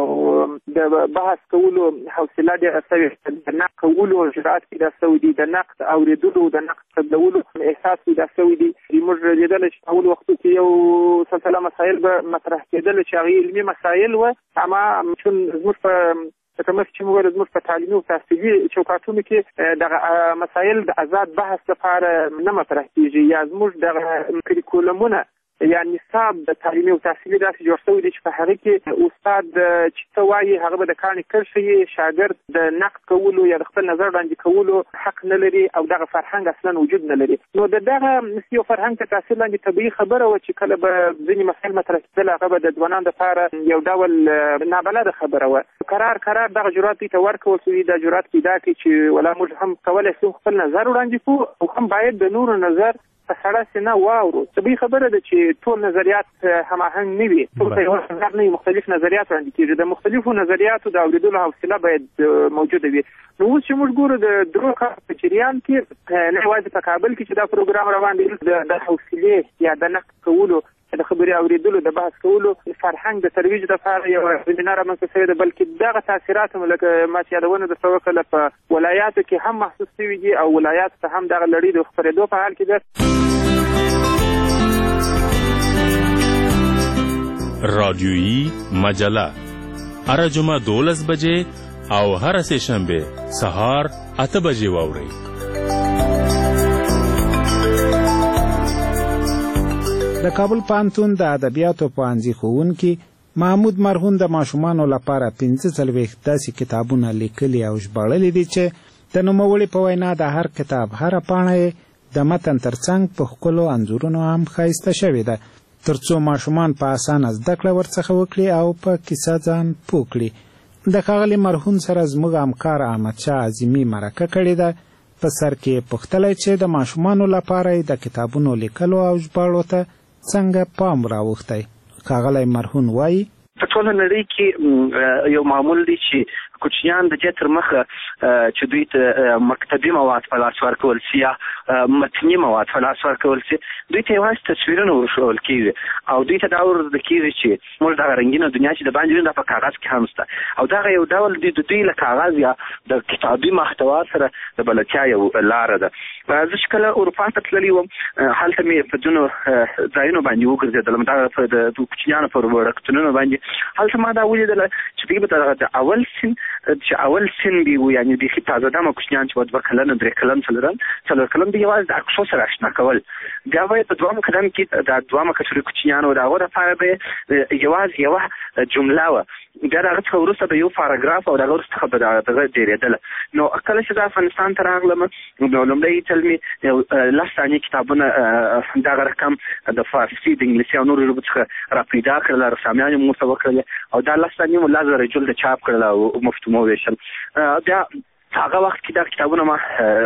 او د بحث کولو حوصله ډېره شوې، د نقد کولو جرأت پیدا شوی دی، د نقد اورېدلو، د نقد قبلولو احساس پیدا شوی دی. موږ لیدل چې په اول وختو کې یو سلسله مسایل به مطرح کېدل چې هغې علمي مسایل وه، اما چون زموږ په لکه مخکې چې موږ زموږ په تعلیمي او تحصیلي چوکاټونو کې دغه مسایل د آزاد بحث لپاره نه مطرح کېږي، یا زموږ دغه کریکولمونه یا نصاب د تعلیمي او تحصیلي داسې جوړ شوی دی چې په هغه کې استاد چې څه وایي هغه به د کاڼي کرښه یي، شاګرد د نقد کولو یا د خپل نظر وړاندې کولو حق نه لري او دغه فرهنګ اصلا وجود نه لري. نو د دغه یو فرهنګ ته تاثیر لاندې طبیعي خبره وه چې کله به ځینې مسایل مطرح کېدل هغه به د ځوانانو دپاره یو ډول نابلده خبره وه. قرار قرار دغه جرأت دوی ته ورکول شوي، دا جرأت پیدا کړي چې ولا موږ هم کولی شو خپل نظر وړاندې کړو او هم باید د نورو نظر په سړه سینه واورو. طبیعي خبره ده چې ټول نظریات هماهنګ نه وي، ټول ته یو نظر نه وي، مختلف نظریات وړاندې کېږي. د مختلفو نظریاتو د اورېدلو حوصله باید موجوده وي. نو اوس چې موږ ګورو د درو کال په جریان کې نه یوازې په کابل کې چې دا پروګرام روان دی، د حوصلې یا د نقد کولو د خبرې اورېدلو د بحث کولو فرهنګ د ترویج لپاره یو زمینه رامنځته شوې ده، بلکې دغه تاثیرات هم لکه ما چې یادونه درته وکړله په ولایاتو کې هم محسوس شوي دي او ولایاتو ته هم دغه لړۍ د خپرېدو په حال کې ده. رادیویی مجله هر جمعه دولس بجې او هر سه شنبه سهار اته بجې واورئ. د کابل پوهنتون د ادبیاتو پوهنځي ښوونکي محمود مرهون د ماشومانو لپاره پنځه څلوېښت داسې کتابونه لیکلي او ژباړلي دي چې د نوموړي په وینا د هر کتاب هره پاڼه یې د متن ترڅنګ په ښکلو انځورونو هم ښایسته شوې ده، تر څو ماشومان په اسانه زده کړه ورڅخه وکړي او په کیسه ځان پوه کړي. د ښاغلي مرهون سره زموږ همکار احمدشاه عظیمي مرکه کړې ده. په سر کې پوښتلی چې د ماشومانو لپاره یې د کتابونو لیکلو او ژباړو ته څنګه پام راوښتی. ښاغلی مرهون وایي په ټوله نړۍ کې یو معمول دی چې کوچنیان د دې تر مخه چې دوی ته مکتبي مواد په لاس ورکول سي یا متني مواد په لاس ورکول سي، دوی ته یوازې تصویرونه ورښودل کېږي او دوی ته دا ورزده کېږي چې موږ دغه رنګینه دنیا چې د باندې دا په کاغذ کې هم شته او دغه یو ډول د دوی له کاغذ یا د کتابي محتوا سره د بلدتیا یو لاره ده. زه چې کله اروپا ته تللی وم هلته مې په ځینو ځایونو باندې وګرځېدلم، دغه د کوچنیانو په وړکتونونو باندې هلته ما دا ولیدله چې دوی به د اول سن چې اول سن بي وو، یعنې بیخي تازه دمه کوچنیان چې به دوه کلن درې کلن څلورن څلور کلن به یوازې د عکسو سره اشنا کول. بیا به یې په دوهم قدم کې د دوهمه کټګورۍ کوچنیانو د هغو دپاره به یې یوازې یوه جمله وه، بیا د هغه څخه وروسته به یو پاراګراف او د هغه وروسته به دغه ډېرېدله. نو کله چې زه افغانستان ته راغلم نو لومړی ځل مې یو لس دانې کتابونه دغه رقم د فارسي د انګلیسي او نورو ژبو څخه را پیدا کړل، رسامیان یې مو ورته وکړلې او دا لس دانې مو لس زره جلده چاپ کړل او مفتو مو ویشل. بیا هغه وخت کې دا کتابونه ما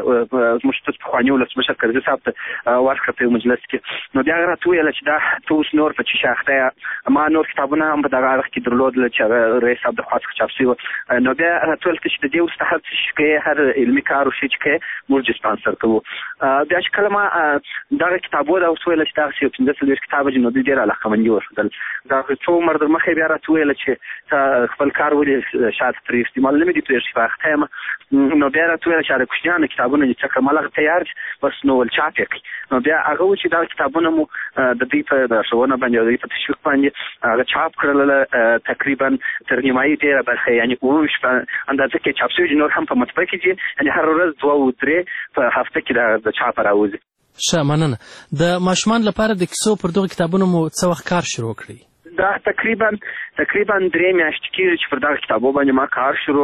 زموږ ته پخواني ولسمشر کرزي صاحب ته ورکړه په یو مجلس کې. نو بیا هغه راته وویله چې دا ته اوس نور په چې شاخته یې، ما نور کتابونه هم په دغه اړخ کې درلودله چې هغه رئیس صاحب د خوا څخه چاپ سوي. نو بیا راته ویل چې د دې وروسته هر څه چې کوې، هر علمي کار وشي چې کوې، موږ سپانسر کوو. بیا چې کله ما دغه کتابونه ورته وویله چې دغسې یو پنځه څلوېښت کتابه دي، نو دوی ډېره علاقمندي وښودل. دا څو عمر در مخکې بیا راته وویله چې ته خپل کار ولې شاته پرېږدي، ما نه مې دي پرېږدي، په اخته یم. نو بیا راته ویله چې د کوچنیانو کتابونه دي څه کړم، هغه تیار بس نو ول چاپ یې کړي. نو بیا هغه و چې دا کتابونه مو د دوی په لارښوونه باندې او د دوی په تشویق باندې هغه چاپ کړل. تقریبا تر نیمایي ډېره برخه یعنې اووه ویشت په اندازه کې چاپ شوي دي، نور هم په مطبعه کې دي، یعنې هر ورځ دوه او درې په هفته کې د چاپه راوځي. ښه مننه. د ماشومان لپاره د کیسو پر دغو کتابونو مو څه وخت کار شروع کړی؟ دا تقریبا تقریبا درې میاشتې کېږي چې پر دغه کتابو باندې ما کار شروع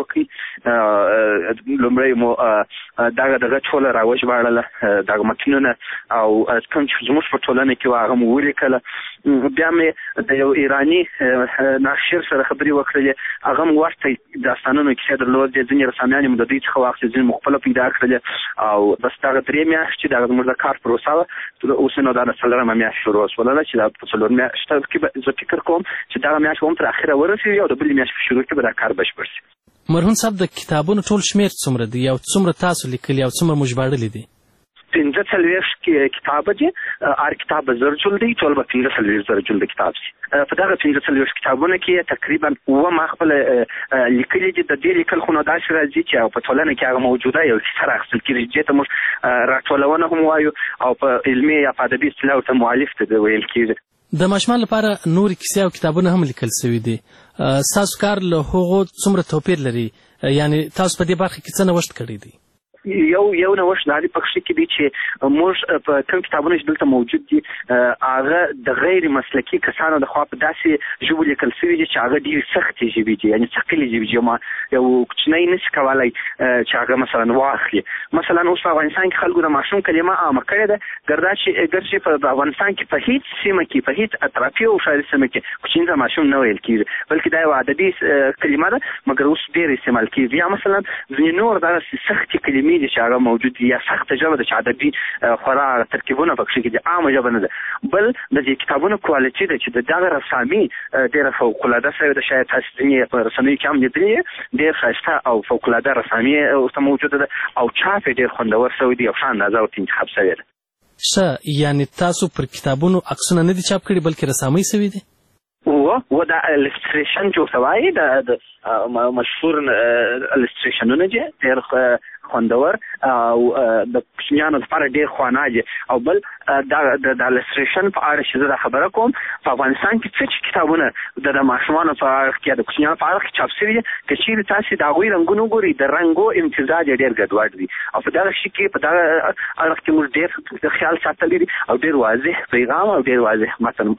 کړي. لومړی مو دغه دغه ټوله راوژباړله، دغه متنونه او کوم چې زموږ په ټولنه کې وو هغه مو ولیکله. بیا مې د یو ایراني ناشر سره خبرې وکړلې، هغه مو ورته داستانونو کیسې درلودې، ځینې رسامیانې مو د دوی څخه واخیستې، ځینې مو خپله پیدا کړلې او بس دغه درې میاشتې دغه زموږ د کار پروسه وه. اوس نو دا د څلورمه میاشت شروع شوله چې دا په څلور میاشته کې زه فکر کوم چې دغه میاشت به هم تر اخره ورسېږي او د بلې میاشتې په شروع کې به دا کار بشپړ شي. مرهون صاحب د کتابونو ټول شمېر څومره دی او څومره تاسو لیکلي او څومره مو ژباړلي دي؟ پنځه څلوېښت کتابه دي، هر کتاب به زر جلده وي، ټول به پنځه څلوېښت زره جلده کتاب شي. په دغه پنځه څلوېښت کتابونه کې تقریبا اووه ما خپله لیکلي دي. د دې لیکل خو نو داسې راځي چې په ټولنه کې هغه موجوده یو کیسه راخیستل کېږي، دې ته موږ راټولونه هم وایو او په علمي یا په ادبي اصطلاح ورته مؤلف ته ویل کېږي. د ماشومان لپاره نورې کیسې او کتابونه هم لیکل سوي دي. ستاسو کار له هغو څومره توپیر لري؟ یعنې تاسو په دې برخه کې څه نوښت کړی دی؟ یو یو نوښت دا دی په کښې کې دی چې موږ په کوم کتابونه چې دلته موجود دي هغه د غیر مسلکي کسانو د خوا په داسې ژبو لیکل سوي دي چې هغه ډېرې سختې ژبې دي، یعنې ثقیلې ژبې دي. ما یو کوچنی نشي کولی چې هغه مثلا واخلي. مثلا اوس په افغانستان کې خلکو د ماشوم کلمه عامه کړې ده، ګردا چې ګرچې په افغانستان کې په هېڅ سیمه کې په هېڅ اطرافي او شاعري سیمه کې کوچني ته ماشوم نه ویل کېږي، بلکې دا یوه ادبي کلمه ده مګر اوس ډېر استعمال کېږي. یا مثلا ځینې نور دغسې سختې کلمې دي چې هغه موجود دي، یا سخته ژبه ده چې ادبي خورا ترکیبونه په کښې کې دي، عامه ژبه نه ده. بل د دې کتابونو کوالټي ده چې د دغه رسامي ډېره فوقالعاده سوې ده. شاید تاسو ځینې په رسنیو کې هم لیدلي، ډېر ښایسته او فوقالعاده رسامي ورته موجوده ده او چاپ یې ډېر خوندور سوی دی او ښه اندازه ورته انتخاب سوې ده. ښه یعنی تاسو پر کتابونو عکسونه نه دي چاپ کړي بلکې رسامۍ سوي دي؟ و و دا الستریشن چې ورته وایي د مشهور الستریشنونه دي ډېر خوندور او د کوچنیانو لپاره ډېر خوانه دي. او بل د الستریشن په اړه چې زه دا خبره کوم، په افغانستان کې څه چې کتابونه د ماشومانو په اړه کې د کوچنیانو په اړه کې چاپ شوي دي، که چېرې تاسې د هغوی رنګونه وګورئ د رنګو امتزاج یې ډېر ګډوډ وي. او په دغه شي کې په دغه اړه کې موږ ډېر خیال ساتلی دي او ډېر واضح پیغام او ډېر واضح متن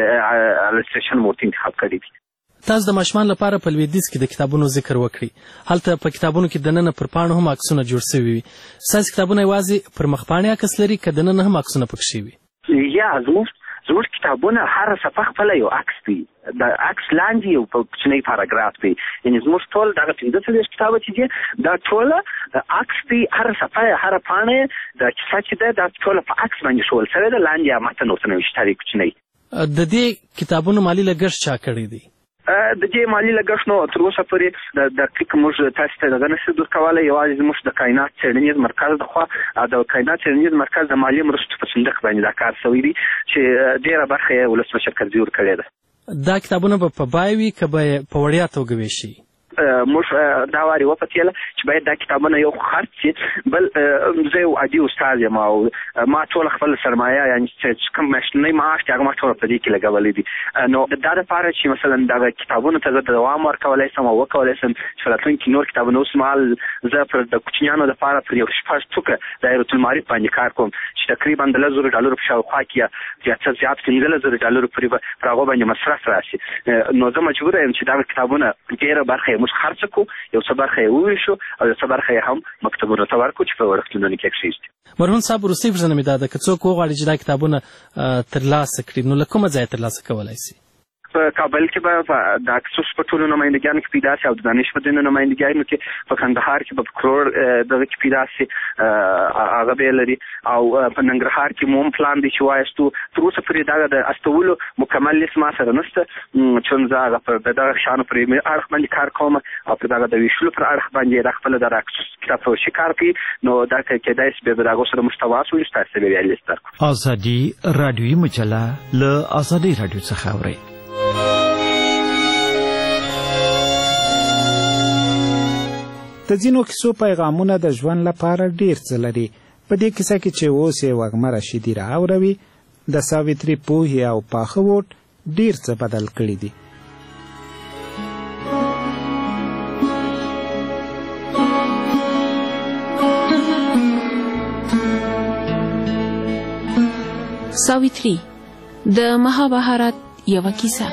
چې الستریشن مو انتخاب کړی دي. تاسو د ماشومان لپاره په لویدیځ کې د کتابونو ذکر وکړي. هلته په کتابونو کې دننه پر پاڼو هم عکسونه جوړ شوي وي. ستاسو کتابونه یوازې پر مخپاڼې عکس لري که دننه هم عکسونه پکښې وي؟ یا زموږ زموږ کتابونه هر صفحه خپله یو عکس دی، د عکس لاندې یو کوچنی پاراګراف دی. یعنې زموږ ټول دغه پنځه څلوېښت کتابه چې دي دا ټوله عکس دی، هر صفحه هره پاڼه د کیسه چې ده دا ټوله په عکس باندې ښوول شوې ده، لاندې متن ورته نوشته دی کوچنی. د دې کتابونو مالي لګښت چا کړی دی؟ د دې مالي لګښت نو تر اوسه پورې د دقیق موږ تاسو ته دغه نشو درکولی. یوازې زموږ د کائنات څېړنیز مرکز د خوا د کائنات څېړنیز مرکز د مالي مرستو په صندوق باندې دا کار شوی دی چې ډېره برخه یې ولسمشر کرزي ورکړې ده. دا کتابونه به په بای وي که به په وړیا توګه ویشي؟ موږ دا وارې وپتېله چې باید دا کتابونه یو خرڅ شي. بل زه یو عادي استاد یم او ما ټوله خپل سرمایه یعنې چې کوم میاشتنی معاش دی هغه ما ټوله په دې کې لګولی دي. نو دا دپاره چې مثلا دغه کتابونو ته زه دوام ورکولی سم او وکولی سم چې راتلونکي نور کتابونه اوس مهال زه پر د کوچنیانو دپاره پر یو شپږ ټوکه دایرة المعارف باندې کار کوم چې تقریبا د لس زرو ډالرو په شاوخوا کې یا زیات څه زیات پنځلس زرو ډالرو پورې به پر هغو باندې مصرف راشي. نو زه مجبوره یم چې دغه کتابونه ډېره برخه موږ خرڅ کړو، یو څه برخه یې وویشو او یو څه برخه یې هم مکتبونو ته ورکړو چې په وړکتونونو کې کښېږدي. مرهون صاحب وروستۍ پوښتنه مې دا ده که څوک وغواړي چې دا کتابونه ترلاسه کړي نو له کومه ځایه ترلاسه کولی شي؟ په کابل کې به د اکسوس په ټولو نمایندګیانو کې پیدا شي او د دانش په ځینو نمایندګیانو کې، په کندهار کې به په کروړ دغه کې پیدا شي، هغه به یې لري. او په ننګرهار کې مو هم پلان دی چې وایستو. تر اوسه پورې دغه د استولو مکمل لیست ما سره نشته، چون زه هغه په دغه شیانو پرې اړخ باندې کار کوم او په دغه د ویشلو پر اړخ باندې دا خپله د اکسوس کتابفروشي کار کوي. نو دا کېدای شي بیا به د هغو سره موږ تواس وویشو، تاسو ته بیا لیست درکړو. ازادي راډیویي مجله له ازادۍ راډیو څخه اورئ. د ځینو کیسو پیغامونه د ژوند لپاره ډیر څه لري. په دې کیسه کې چې اوس یې وږمه رشیدي راوروي د ساویتري پوهې او پاخه ووټ ډیر څه بدل کړي دي. ساویتري د مهابهارت یوه کیسه.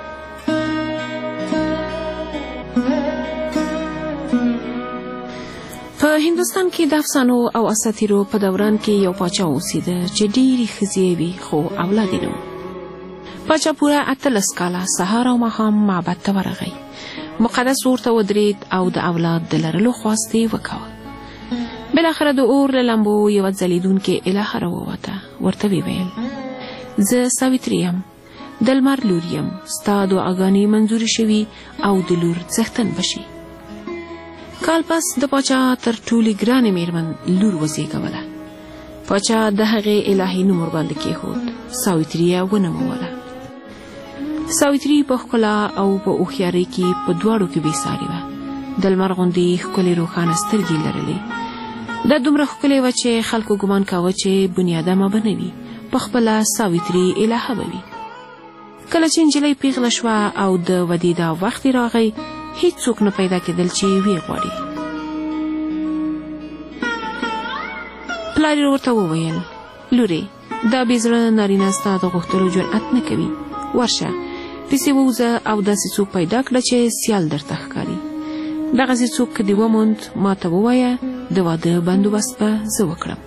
په هندوستان کې د افسانو او اساطیرو په دوران کې یو پاچا اوسېده چې ډېرې ښځې وې خو اولاد یې نه و. پاچا پوره اتلس کاله سهار او ماښام معبد ته ورغی، مقدس اور ته ودرېد او د اولاد د لرلو خواست یې وکوه. بالاخره د اور له لمبو یوه ځلېدونکې الهه راووته. ورته ویې ویل زه ساویتري یم، د لمر لور یم، ستا دعاګانې منظورې شوي او د لور څښتن بشي. کال پس د پاچا تر ټولې ګرانې میرمن لور وزېږوله. پاچا د هغې الهي نوم ورباندې کېښود، ساویتري یې ونوموله. ساویتري په ښکلا او په هوښیارۍ کې په دواړو کې بېسارې وه. د لمر غوندې ښکلې روښانه سترګې لرلې. دا دومره ښکلې وه چې خلکو ګمان کاوه چې بنیادمه به نه وي، پخپله ساویتري الهه به وي. کله چې نجلۍ پیغله شوه او د ودې دا وخت راغی، هیڅوک نه پیدا کېدل چې ویې غواړي. پلار یې ورته وویل لورې دا بې زړه نارینه ستا د غوښتلو جرأت نه کوي، ورشه پسې ووځه او داسې څوک پیدا کړه چې سیال درته ښکاري. دغسې څوک که دې وموند ما ته ووایه، د واده بندوبست به زه وکړم.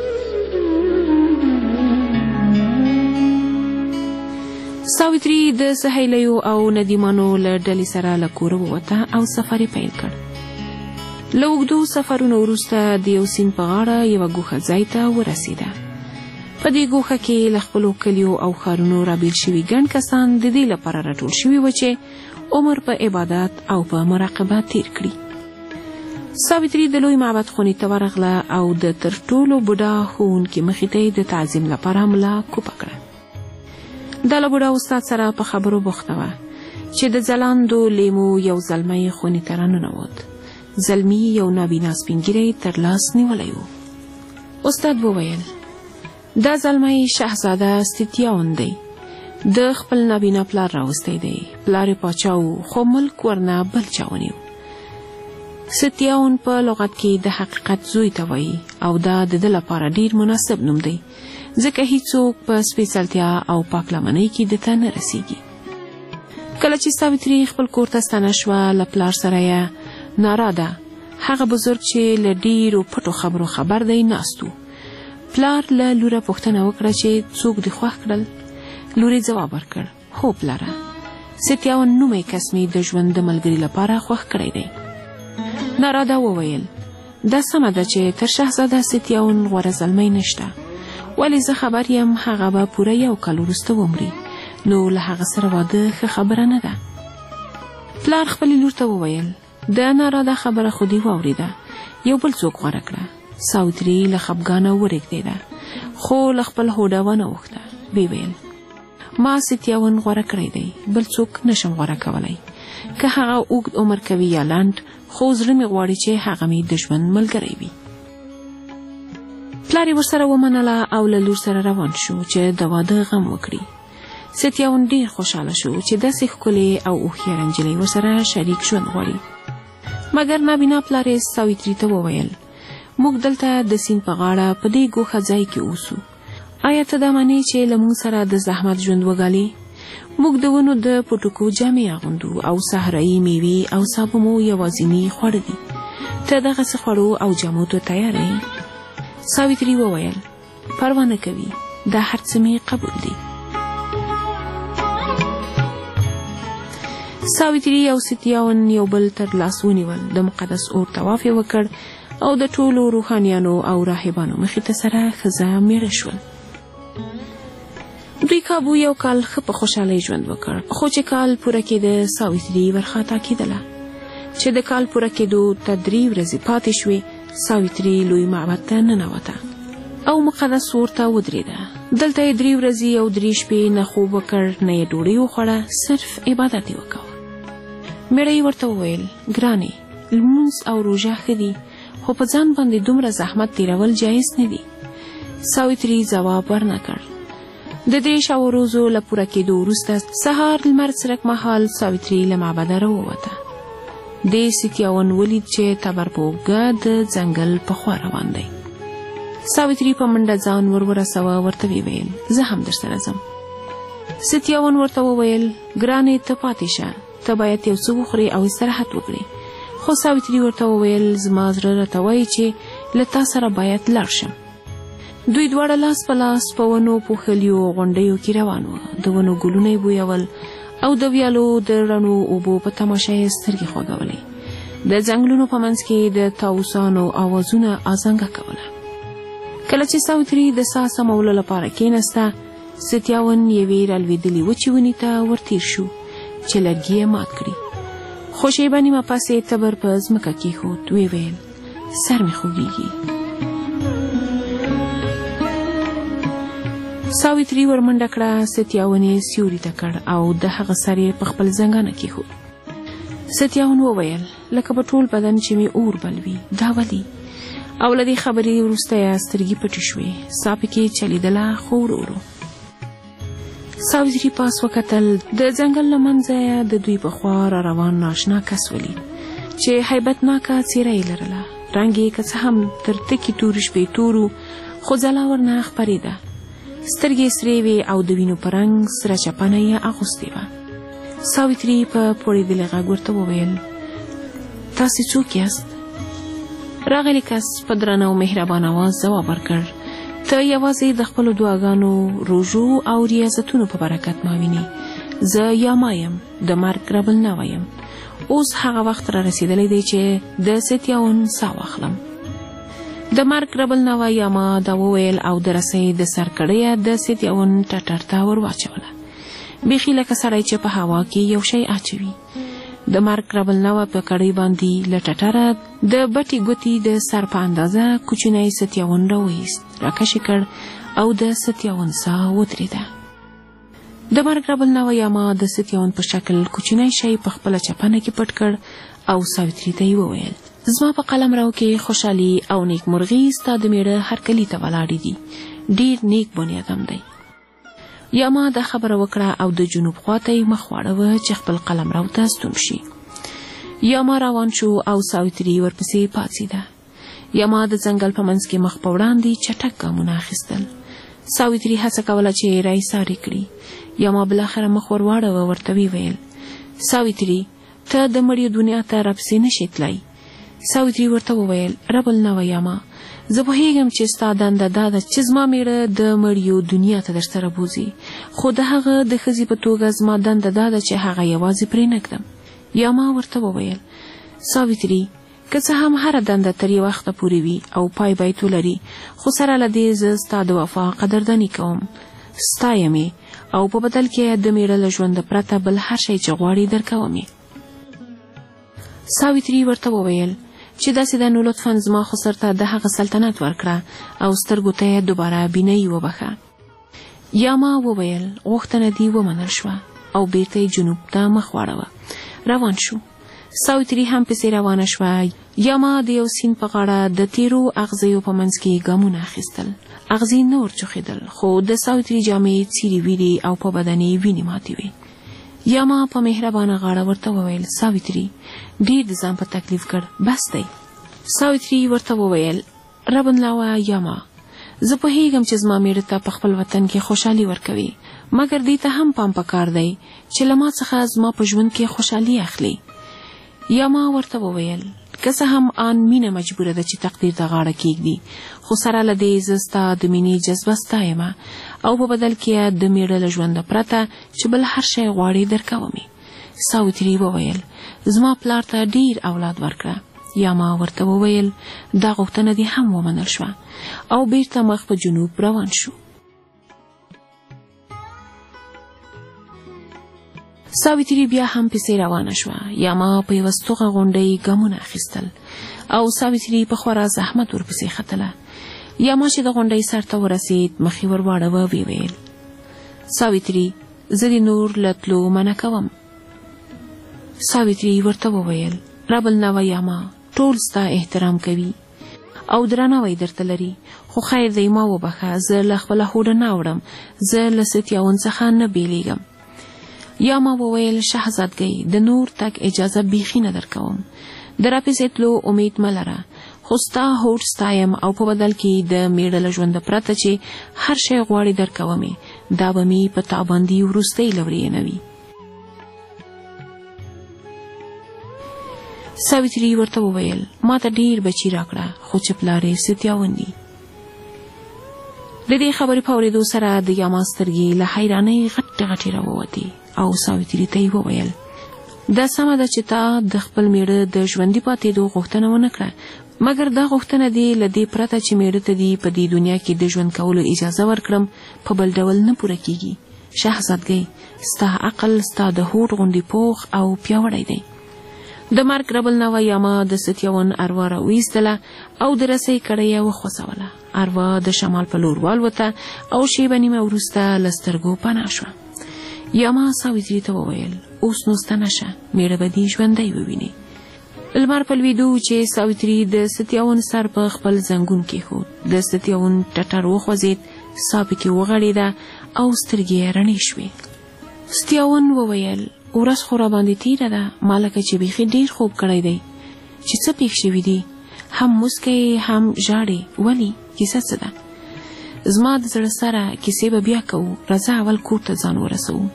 ساویتري د سهیلیو او ندیمانو له ډلې سره له کوره ووته او سفر یې پیل کړ. له اوږدو سفرونو وروسته د یو سیند په غاړه یوه ګوښه ځای ته ورسېده. په دې ګوښه کې له خپلو کلیو او ښارونو رابېل شوي ګڼ کسان د دې لپاره راټول شوي وو چې عمر په عبادت او په مراقبه تیر کړي. ساوتري د لوی معبد خونې ته ورغله او د تر ټولو بوډا ښوونکي مخې ته یې د تعظیم لپاره ملا کوپه کړه. دا له بوډا استاد سره په خبرو بوخته وه چې د ځلانده لیمو یو زلمی خونې ته راننوت. زلمی یو نابینا سپین ږیری تر لاس نیولی و. استاد وویل دا زلمی شهزاده ستیاون دی. د خپل نابینا پلار راوستی دی. پلار یې پاچا و خو ملک ورنه بل چا ونیو. ستیاون په لغت کې د حقیقت زوی ته وایي او دا د ده لپاره ډیر مناسب نوم دی ځکه هیڅوک په سپېڅلتیا او پاکلمنۍ کې د ته نه رسیږي. کله چې ساوتري خپل کور ته ستنه شوه له پلار سره یې ناراده هغه بزرګ چې له ډیرو پټو خبرو خبر دی ناست و. پلار له لوره پوښتنه وکړه چې څوک دې خوښ کړل. لور یې ځواب ورکړ هو پلاره ستیاون نومی کس مې د ژوند د ملګري لپاره خوښ کړی دی. ناراده وویل دا سمه ده چې تر شهزاده ستیاون غوره زلمی نشته ولې زه خبر یم هغه به پوره یو کال وروسته ومري نو له هغه سره واده ښه خبره نه ده. پلار خپلې لور ته وویل د ناراده خبره خو دې واورېده یو بل څوک غوره کړه. ساوتري له خفګانه ورېږدېده خو له خپل هوډه ونه اوښته. ویې ویل ما ستیاون غوره کړی دی بل څوک نشم غوره کولی که هغه اوږد عمر کوي یا لنډ خو زړه مې غواړي چې هغه مې د ژوند ملګری وي. پلار یې ورسره ومنله او له لور سره روان شو چې د واده غم وکړي. ستیاون ډیر خوشحاله شو چې داسې ښکلې او هوښیاره نجلۍ ورسره شریک ژوند غواړي. مګر نابینا پلار یې ساوتري ته وویل موږ دلته د سیند په غاړه په دې ګوښه ځای کې اوسو. آیا ته دا منې چې له موږ سره د زحمت ژوند وګالې؟ موږ د ونو د پوټکو جامې اغوندو او صحرایي میوې او سابه مو یوازیني خواړه دي. ته دغسې خوړو او جامو ته تیار یې؟ ساوتري وویل پروا نه کوي دا هر څه مې قبول دي. ساوتري او ستیاون یو بل تر لاس ونیول. د مقدس اور طواف یې وکړ او د ټولو روحانیانو او راهبانو مخې ته سره ښځه میړه شول. دوی کابو یو کال ښه په خوشحالۍ ژوند وکړ خو چې کال پوره کېده ساوتري ورخطا کېدله. چې د کال پوره کېدو ته درې ورځې پاتې شوې ساوتري لوی معبد ته ننوته او مقدس اور ته ودرېده. دلته یې درې ورځې او درې شپې نه خوب وکړ نه یې ډوډۍ وخوړه صرف عبادت یې وکړ. میړه یې ورته وویل ګرانې لمونځ او روژه ښه دي خو په ځان باندې دومره زحمت تېرول جایز نه دي. ساوتري ځواب ورنه کړ. د درې شپو ورځو له پوره کېدو وروسته سهار لمر څرک مهال ساوتري له معبده راووته. دې ستیاون ولید چې تبر په اوږه د ځنګل په خوا روان دی. ساوتري په منډه ځان ور ورسوه ورته ویې ویل زه هم در سره ځم. ستیاون ورته وویل ګرانې ته پاتې شه ته باید یو څه وخورې او استراحت وکړې. خو ساوتري ورته وویل زما زړه راته وایي چې له تا سره باید لاړ شم. دوی دواړه لاس په لاس په ونو پوښلیو غونډیو کې روان وه. د ونو ګلونه یې بویول او د ویالو د رڼو اوبو په تماشه یې سترګې خوږولې. د ځنګلونو په منځ کې د طاووسانو اوازونه ازانګه کوله. کله چې ساوتري د ساه سمولو لپاره کېناسته ستیاون یوې رالوېدلې وچې ونې ته ورتیر شو چې لرګي یې مات کړي. خو شیبه نیمه پس یې تبر په ځمکه کېښود. ویې ویل سر مې خوږېږي. ساوتري ورمنډه کړه. ستیاون یې سیوري ته کړ او د هغه سر یې په خپل زنګانه کېښود. ستیاون وویل لکه په ټول بدن چې مې اور بل وي دا ولې؟ او له دې خبرې وروسته یې سترګې پټې شوې. ساه پکې چلیدله خو ورو ورو. ساوتري پاس وکتل. د ځنګل له منځه د دوی په خوا را روان ناشنا کس ولید چې هیبتناکه څېره یې لرله. رنګ یې که څه هم تر تکې تورې شپې تورو خو ځلا ورنه خپرېده. سترګې سرې وې او د وینو په رنګ سره چپنه یې اغوستې وه. ساوتري په پوړېدلي غږ ورته وویل تاسې څوک یاست؟ راغلی کس په درنه او مهربان اواز ځواب ورکړ ته یوازې د خپلو دعاګانو روژو او ریاضتونو په برکت ما وینې. زه یاما یم د مرګ رب النوی یم. اوس هغه وخت را رسېدلی دی چې د ستیاون ساه واخلم. د مرګ رب النوی یاما دا وویل او د رسۍ د سر کړیه د ستیاون ټټر ته ور واچوله. بیخي لکه سړی چې په هوا کې یو شی اچوي. د مرګ رب النوع په کړۍ باندې له ټټره د بټي ګوتې د سر په اندازه کوچنی ستیاون راویست، راکشې کړ او د ستیاون ساه ودرېده. د مرګ رب النوع یاما د ستیاون په شکل کوچنی شی په خپله چپنه کې پټ کړ او ساوتري ته یې وویل: زما په قلمرو کې خوشحالي او نیکمرغي ستا د میړه هرکلي ته ولاړې دي، ډېر نیک بنیادم دی. یاما دا خبره وکړه او د جنوب خواته یې مخ واړوه چې خپل قلمرو ته ستون شي. یاما روان شو او ساوتري ورپسې پاڅېده. یاما د ځنګل په منځ کې مخ په وړاندې چټک ګامونه اخیستل. ساوتري هڅه کوله چې را یې ساري کړي. یاما بالاخره مخ ور واړوه، ورته ویې ویل: ساوتري، ته د مړیو دنیا ته راپسې نشې تللی. ساوتري ورته وویل: رب النوع یاما، زه پوهېږم چې ستا دنده دا ده چې زما میړه د مړیو دنیا ته درسره بوځي، خو د هغه د ښځې په توګه زما دنده دا ده چې هغه یوازې پرې نږدم. یاما ورته وویل: ساوتري، که څه هم هره دنده تر یو وخته پورې وي او پای باید ولري، خو سره له دې زه ستا د وفا قدرداني کوم، ستایم یې او په بدل کې د میړه له ژونده پرته بل هر شی چې غواړي درکوم یې. ساوتري ورته وویل چې داسې ده، نو لطفا زما خسر ته د هغه سلطنت ورکړه او سترګو ته یې دوباره بینۍ وبخه. یاما وویل: غوښتنه دې ومنل شوه او بیرته یې جنوب ته مخ واړوه. روان شو. ساوتري هم پسې روانه شوه. یاما د یو سیند په غاړه د تیرو اغزیو په منځ کې ګامونه اخیستل. اغزي نه ورچوخېدل، خو د ساوتري جامې څیرې ویرې او په بدن یې وینې ماتې وې. یاما په مهربانه غاړه ورته وویل: ساوتري، ډېر د ځان په تکلیف کړ، بس دی. ساوتري ورته وویل: رب النوع یاما، زه پوهېږم چې زما میړه ته په خپل وطن کې خوشحالي ورکوي، مګر دې ته هم پام پکار دی چې له ما څخه زما په ژوند کې خوشحالي اخلي. یاما ورته وویل: که څه هم آن مینه مجبوره ده چې تقدیر ته غاړه کېږدي، خو سره له دې زه ستا د مینې جذبه ستایم او په بدل کې د میړه له ژونده پرته چې بل هر شی غواړي درکوم یې. ساوتري وویل: زما پلار ته ډېر اولاد ورکړه. یاما ورته وویل: دا غوښتنه دې هم ومنل شوه او بیرته مخ په جنوب روان شو. ساوتري بیا هم پسې روانه شوه. یاما په یوه ستوغه غونډۍ ګامونه اخیستل او ساوتري په خورا زحمت ورپسې ختله. یاما چې د غونډۍ سر ته ورسېد، مخې ور واړوه، ویې ویل: ساوتري، زه دې نور له تلو منع کوم. ساوتري ورته وویل: رب النوع یاما، ټول ستا احترام کوي او درناوی درته لري، خو خیر دی ما وبخه، زه له خپله هوډه نه اوړم، زه له ستیاون څخه نه بیلیږم. یاما وویل: شهزادګۍ، د نور تګ اجازه بیخي نه درکوم، د راپسې تلو امید مه لره، خو ستا هوډ ستایم او په بدل کې د میړه له ژونده پرته چې هر شی غواړي درکوم یې، دا به مې په تا باندې وروستۍ لورې نه وي. ساوتري ورته وویل: ما ته ډېر بچي راکړه، خو چې پلار یې ستیاون دی. د دې خبرې په اورېدو سره د یاما سترګې له حیرانۍ غټې غټې راووتې او ساوتري ته یې وویل: دا سمه ده چې تا د خپل میړه د ژوندي پاتېدو غوښتنه ونه کړه، مګر دا غوښتنه دې له دې پرته چې میړه ته دې په دې دنیا کې د ژوند کولو اجازه ورکړم په بل ډول نه پوره کیږي. شهزادګۍ، ستا عقل ستا د هوډ غوندې پوخ او پیاوړی دی. د مرګ رب النوع یاما د ستیاون اروا راویستله او د رسۍ کړۍ یې وخوځوله. اروا د شمال په لور والوته او شیبه نیمه وروسته له سترګو پناه شوه. یاما ساوتري ته وویل: اوس نو ستنه شه، میړه به دې ژوندی وویني. لمر په لوېدو چې ساوتري د ستیاون سر په خپل زنګون کېښود. د ستیاون ټټر وخوځېد، ساه پکې وغړېده او سترګې یې رڼې شوې. ستیاون وویل: ورځ خو راباندې تېره ده، ما لکه چې بیخي ډېر خوب کړی دی. چې څه پېښ شوي دي؟ هم موسکی هم ژاړې، ولې؟ کیسه څه ده؟ زما د زړه سره کیسې به بیا کوو، راځه اول کور ته ځان ورسوو.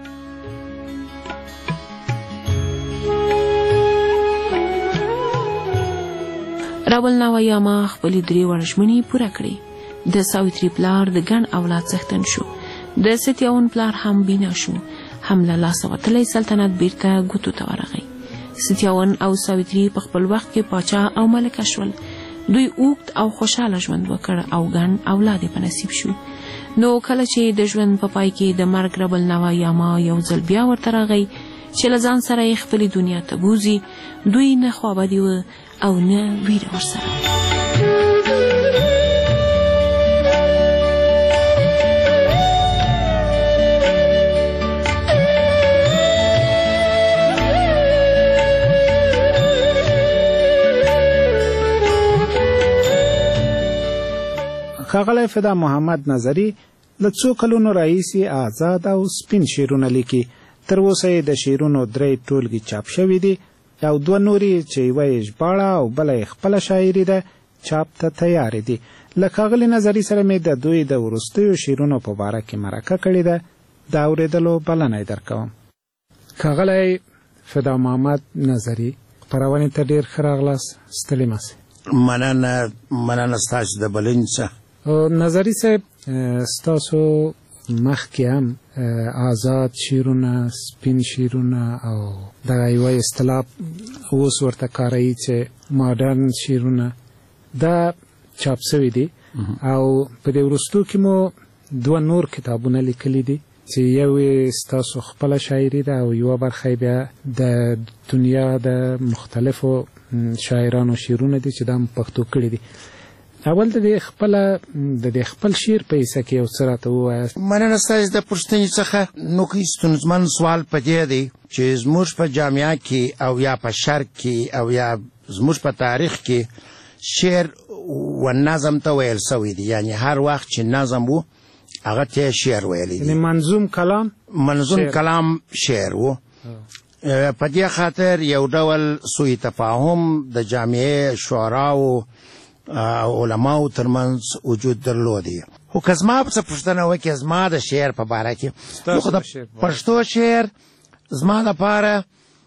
رب النوع یاما خپلې درې وړه ژمنې پوره کړې. د ساوتري پلار د ګڼ اولاد څښتن شو. د ستیاون پلار هم بینا شو. هم له لاسه وتلی سلطنت بیرته ګوتو ته ورغی. ستیاون او ساوتري په خپل وخت کې پاچا او ملکه شول. دوی اوږد او خوشحاله ژوند وکړ او ګڼ اولاد په نصیب شو. نو کله چې د ژوند په پای کې د مرګ رب النوع یاما یو ځل بیا ورته راغی، چې له ځان سره یې خپلې دنیا ته بوځي. دوی نه خوابدي وه او نه ویره ورسره. ښاغلی فدا محمد نظري له څو کلونو راهیسې آزاد او سپین شعرونه لیکي. تر اوسه یې د شعرونو درې ټولګې چاپ شوي دي او دوه نورې چې یوه یې ژباړه او بله یې خپله شاعري ده چاپ ته تیارې دي. له ښاغلي نظري سره مې د دوی د وروستیو شعرونو په باره کې مرکه کړې ده. د اورېدلو بلنه یې درکوم. ښاغلی فدا محمد نظري خپرونې ته ډېر ښه راغلاست. ستړي مه سئ. مننه مننه ستاسو د بلنې څخه. نظري صاحب ستاسو مخکې هم آزاد شعرونه، سپین شعرونه او دغه یوه اصطلاح اوس ورته کاروي چې ماډرن شعرونه دا چاپ سوي دي او په دې وروستو کې مو دوه نور کتابونه لیکلي دي چې یو یې ستاسو خپله شاعري ده او یوه برخه د دنیا د مختلفو شاعرانو شعرونه دي چې دا هم پښتو کړي دي. اول د دې خپله د دې خپل شعر په حصه کې یو څه راته ووایاست. مننه ستاسو د پوښتنې څخه. نو که ستونزمن سوال په دې دی چې زموږ په جامعه کې او یا په شرق کې او یا زموږ په تاریخ کې شعر و نظم ته ویل سوی دی. یعنی هر وخت چې نظم و هغه ته شعر ویلی دی. یعنی منظوم کلام منظوم کلام شعر و. په دې خاطر یو ډول سوء تفاهم د جامعه شعراو علماو ترمنځ وجود درلودی. خو که زما څه پوښتنه وکړي زما د شعر په باره کې، خو د پښتو شعر زما لپاره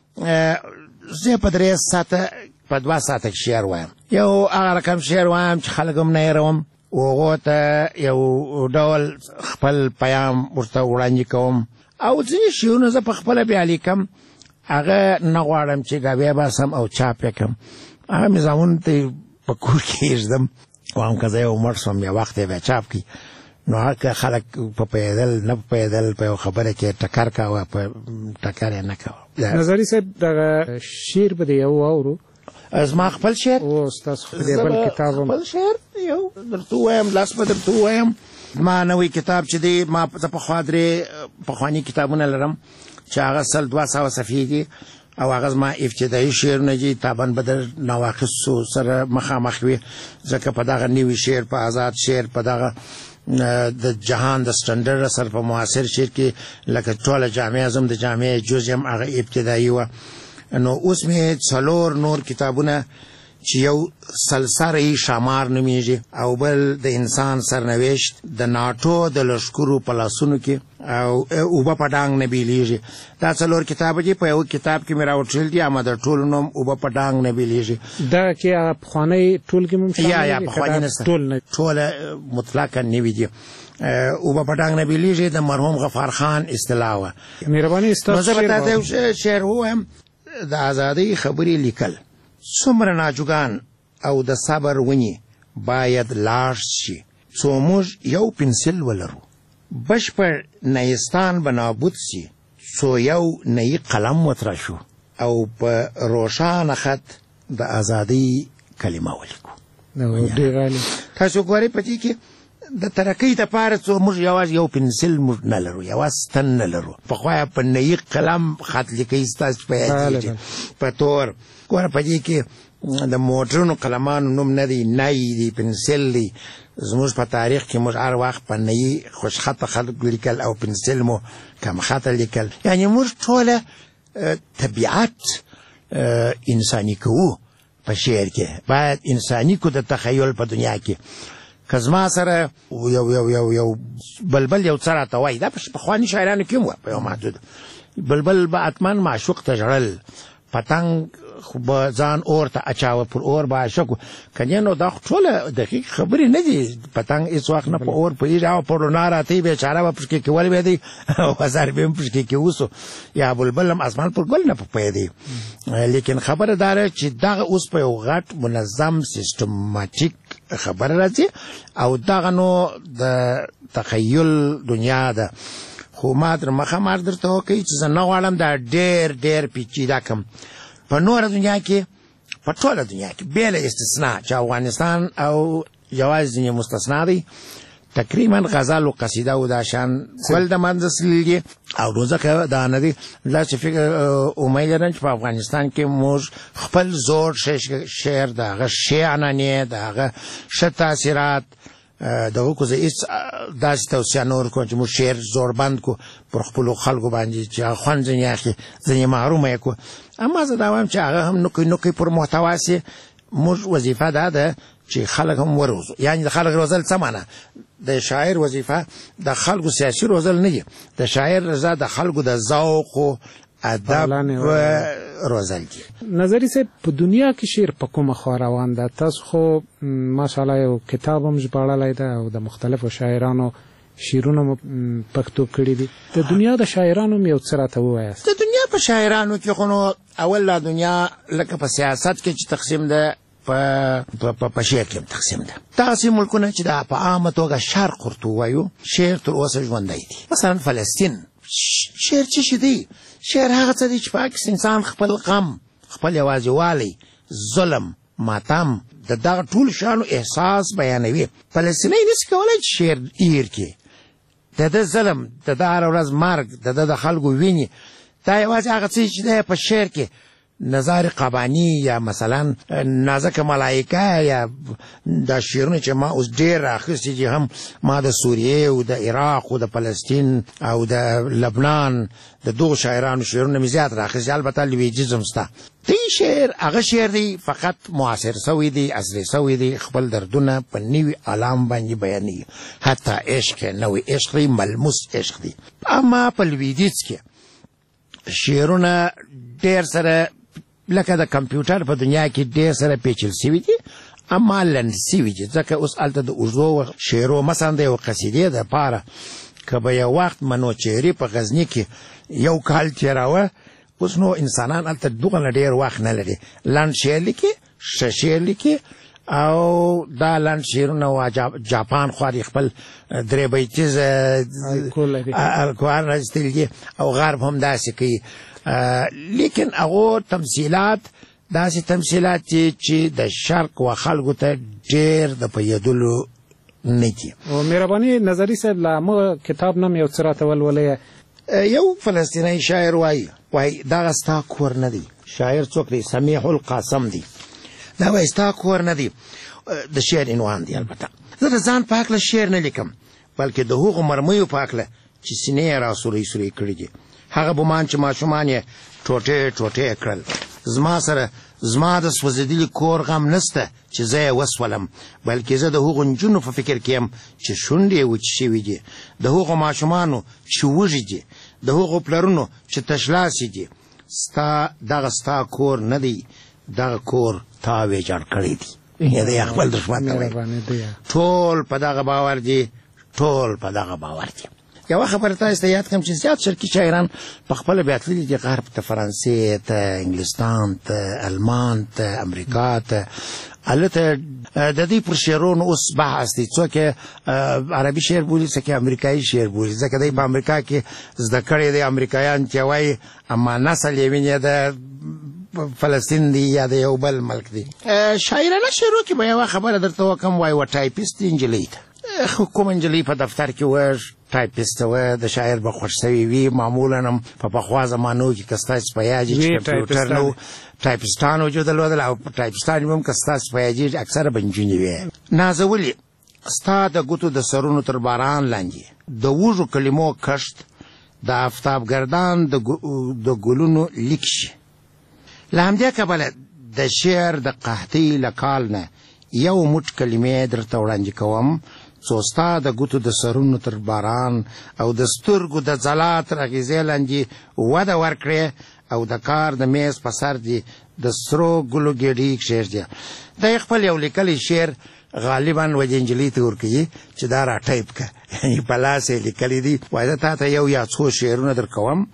زه په درې ساعته په دوه ساعته کې شعر وایم. یو هغه رقم شعر وایم چې خلک هم نه هېروم، هغو ته یو ډول خپل پیام ورته وړاندې کوم، او ځینې شعرونه زه په خپله بیا لیکم، هغه نه غواړم چې دا بیا باسم او چاپ یې کړم. هغه مې زامنو ته په کور کې ایږدم، وایم که زه یو مړ شوم یا وخت یې بیا چاپ کړي. نو هغه خلک په پیدل نه په پیدل په یو خبره کې ټکر کوه، په ټکر یې نه کوه. نظري صاحب دغه شعر به د یو واورو. زما خپل شعر او ستاسو خو دې بل کتاب هم خپل شعر یو درته ووایم، لاس به درته ووایم. ما نوی کتاب چې دی، ما زه پخوا درې پخواني کتابونه لرم چې هغه سل دوه سوه صفحې دي او هغه زما ابتدایي شعرونه دي. طبعا به د نواقصو سره مخامخ وي، ځکه په دغه نوي شعر، په آزاد شعر، په دغه د جهان د سټنډرډ سره په معاصر شعر کې لکه ټوله جامعه زم د جامعه جز یم هغه ابتدایي وه. نو اوس مې څلور نور کتابونه چې یو سلسره شامار نومیږي او بل د انسان سرنوشت د ناټو د لښکرو په لاسونو کې او اوبه په ډانګ نه بیلیږي. دا څلور کتابه دي، په یو کتاب کې مې راوټیل دي، اما د ټولو نوم اوبه په ډانګ نه بیلیږي. دا کې هغه پخوانۍ ټولګې هم شامل دي؟ یا یا پخوانۍ نسته، ټوله مطلقا نوي دي. اوبه په ډانګ نه بیلیږي د مرحوم غفار خان اصطلاح وه. مهرباني ستاسو. نو زه به تا ته شعر ووایم. د ازادۍ خبرې لیکل څومره ناجوګان او د صبر ونې باید لاړ شي، څو موږ یو پنسل ولرو، بشپړ نیستان به نابود سي، څو یو نوي قلم وتراشو او په روښانه خط د ازادۍ کلمه ولیکو. تاسو ګورئ په دې کې د ترقۍ دپاره څو موږ یوازې یو پنسل موږ نه لرو، یوازې ستن نه لرو. پخوا په نوي قلم خط لیکئ، ستاسو په یادېږي په تور. ګوره په دې کې د موټرونو قلمانو نوم نه دی، نی دی، پنسل دی. زموږ په تاریخ کې موږ هر وخت په نوي خوشخطه خلک لیکل او پنسل مو کم خطه لیکل. یعنې موږ ټوله طبیعت انساني کوو په شعر کې، باید انساني کو د تخیل په دنیا کې. که زما سره یو یو یو یو بلبل یو څه راته وایي، دا په پخواني شاعرانو کې هم وه په یو محدود. بلبل به حتما معشوق ته ژړل، پتنګ خو به ځان اور ته اچاوه، پر اور به عاشق و. که نه نو دا خو ټوله دقیق خبرې نه دي. پتنګ هېڅ وخت نه په اور پوهېږي، او په رڼا راته بېچاره به پشکې کې ولوېدی او هزار به هم پشکې کې اوسو، یا بلبل هم اسمان پر ګل نه پوهېدی. لیکن خبره دا ده چې دغه اوس په یو غټ منظم سیستماتیک خبره راځي او دغه نو د تخیل دنیا ده. خو ما در مخه مار درته وکړي چې زه نه غواړم دا ډېر ډېر پیچیده کم په نوره دنیا کې په ټوله دنیا کې بېله استثنا چې افغانستان او یوازې ځینې مستثنا دی تقریبا غزل و قصیده و دا شان کل د منځ سلیږي او نو ځکه دا نه دی دا چې فکر امید لرم چې په افغانستان کې موږ خپل زوړ شعر د هغه ښې عنعنې د هغه ښه تاثیرات دغه کو زه هېڅ داسې توصیه نه ورکوم چې موږ شعر زوړبند کړو پر خپلو خلکو باندې چې هغه خوند ځینې اخلي ځینې محرومه یې کړو اما زه دا وایم چې هغه هم نوکۍ نوکۍ پر محتوا سي موږ وظیفه دا ده چې خلک هم وروزو یعنی د خلک روزل څه معنی د شاعر وظیفه د خلکو سیاسي روزل نه دي د شاعر رضا د خلکو د ذوق او ادب روزل دي نظری صاحب په دنیا کې شعر په کومه خوا روان ده تاسو خو ماشاءالله یو کتاب هم ژباړلی ده او د مختلفو شاعرانو شعرونه پښتو کړي دي د دنیا د شاعرانو هم یو څه راته ووایاست د دنیا په شاعرانو کې خو نو اول لا دنیا لکه په سیاست کې چې تقسیم ده په په شعر کې تقسیم ده داسې ملکونه چې د په عامه توګه شرق ورته وایو شعر تر اوسه ژوندی دي مثلا فلسطین شعر څه شي دی شعر هغه څه دی چې پاکستان انسان خپل غم خپل یوازیوالی ظلم ماتم د دغه ټول شانو احساس بیانوي فلسطینی نشي کولی چې شعر ایر کې د ده ظلم د ده هره ورځ مرګ د ده د خلکو وینې دا یوازې هغه څه چې دی په شعر کې نظر قبانی یا مثلا نازک ملائکه یا دا شعرونه چې ما اوس ډېر راخیستي چې هم ما د سوریې او د عراق او د فلسطین او د لبنان د دغو شاعرانو شعرونه مې زیات راخیستي البته لویجیز هم شته دی شعر هغه شعر دی فقط معاصر سوی دی عصري سوی دی خپل دردونه په نوي عالم باندې بیانوي حتی عشق نوی عشق دی ملموس عشق دی اما په لویجیز کې شعرونه ډېر سره لکه د کمپیوټر په دنیا کې ډېر سره پیچل سوي دي اما لنډ سوي دي ځکه اوس هلته د اوږدو شعرو مثلا د یو قصیدې دپاره که به یو وخت منوچهري په غزني کې یو کال تېراوه اوس نو انسانان هلته دغه نه ډېر وخت نه لري لنډ شعر لیکي ښه شعر لیکي او دا لنډ شعرونه و جاپان خوا د خپل درې بیتیز الکوهان راځتلي دي او غرب هم داسې کوي لیکن هغو تمثیلات داسې تمثیلات دي چې د شرق و خلکو ته ډېر د پوهېدلو نه دي مهرباني نظري صاحب له موږ کتاب نه م یو څه راته ولولئ یو فلسطینی شاعر وایي وایي دغه ستا کور نه دی شاعر څوک دی سمیح القاسم دی دا وایي ستا کور نه دی د شعر عنوان دی البته زه د ځان په هکله شعر نه لیکم بلکې د هغو مرمیو په هکله چې سینې یې را سورۍ سورۍ کړي دي هغه بومان چې ماشومان یې ټوټې ټوټې کړل زما سره زما د سوځېدلي کور غم نسته چې زه یې وسولم بلکې زه د هغو نجونو په فکر کې یم چې شونډې یې وچې شوي دي د هغو ماشومانو چې وږي دي د هغو پلرونو چې تشلاسي دي ستا دغه ستا کور نه دی دغه کور تا ویجاړ کړی دی دی خپل دښمن ته وایي ټول په دغه باور دي ټول په دغه باور دي یوه خبره تاسو ته یاد کړم چې زیات شرقي شاعران په خپله بیا تللي دي غرب ته فرانسې ته انګلستان ته المان ته امریکا ته هلته د دوی پر شعرونو اوس بحث دی څوک عربي شعر بولي څوک امریکایي شعر بولي ځکه دی په امریکا کې زده کړی دی امریکایان چې وایي اما نسل یې ویني د فلسطین دی یا د یو بل ملک دی شاعرانه شعرو کې به یوه خبره درته وکړم وایي و ټایپیست نجلۍ ته کوم نجلۍ په دفتر کې وه ټایپیست وه د شاعر به خوښ سوي وي معمولا هم په پخوا زمانو کې که ستاسې په یاد چې کمپیوټر نه و ټایپیستان وجود درلودل او ټایپیستان هم که ستاسې په یاد اکثره به نجونې وې نازولې ستا د ګوتو د سرونو تر باران لاندې د وږو کلمو کښت د آفتابګردان د ګلونو لیک شي له همدې کبله د شعر د قحطۍ له کال نه یو موټ کلمې درته وړاندې کوم څو ستا د ګوتو د سرونو تر باران او د سترګو د ځلا تر اغېزې لاندې وده ورکړې او د کار د میز په سر دې د سرو ګلو ګېډۍ کښېږدې دا یې خپل یو لیکلی شعر غالبا وجه نجلۍ ته ورکوي چې دا را ټایپ که یعنې په لاس یې لیکلی دي وایي زه تا ته یو یا څو شعرونه در کوم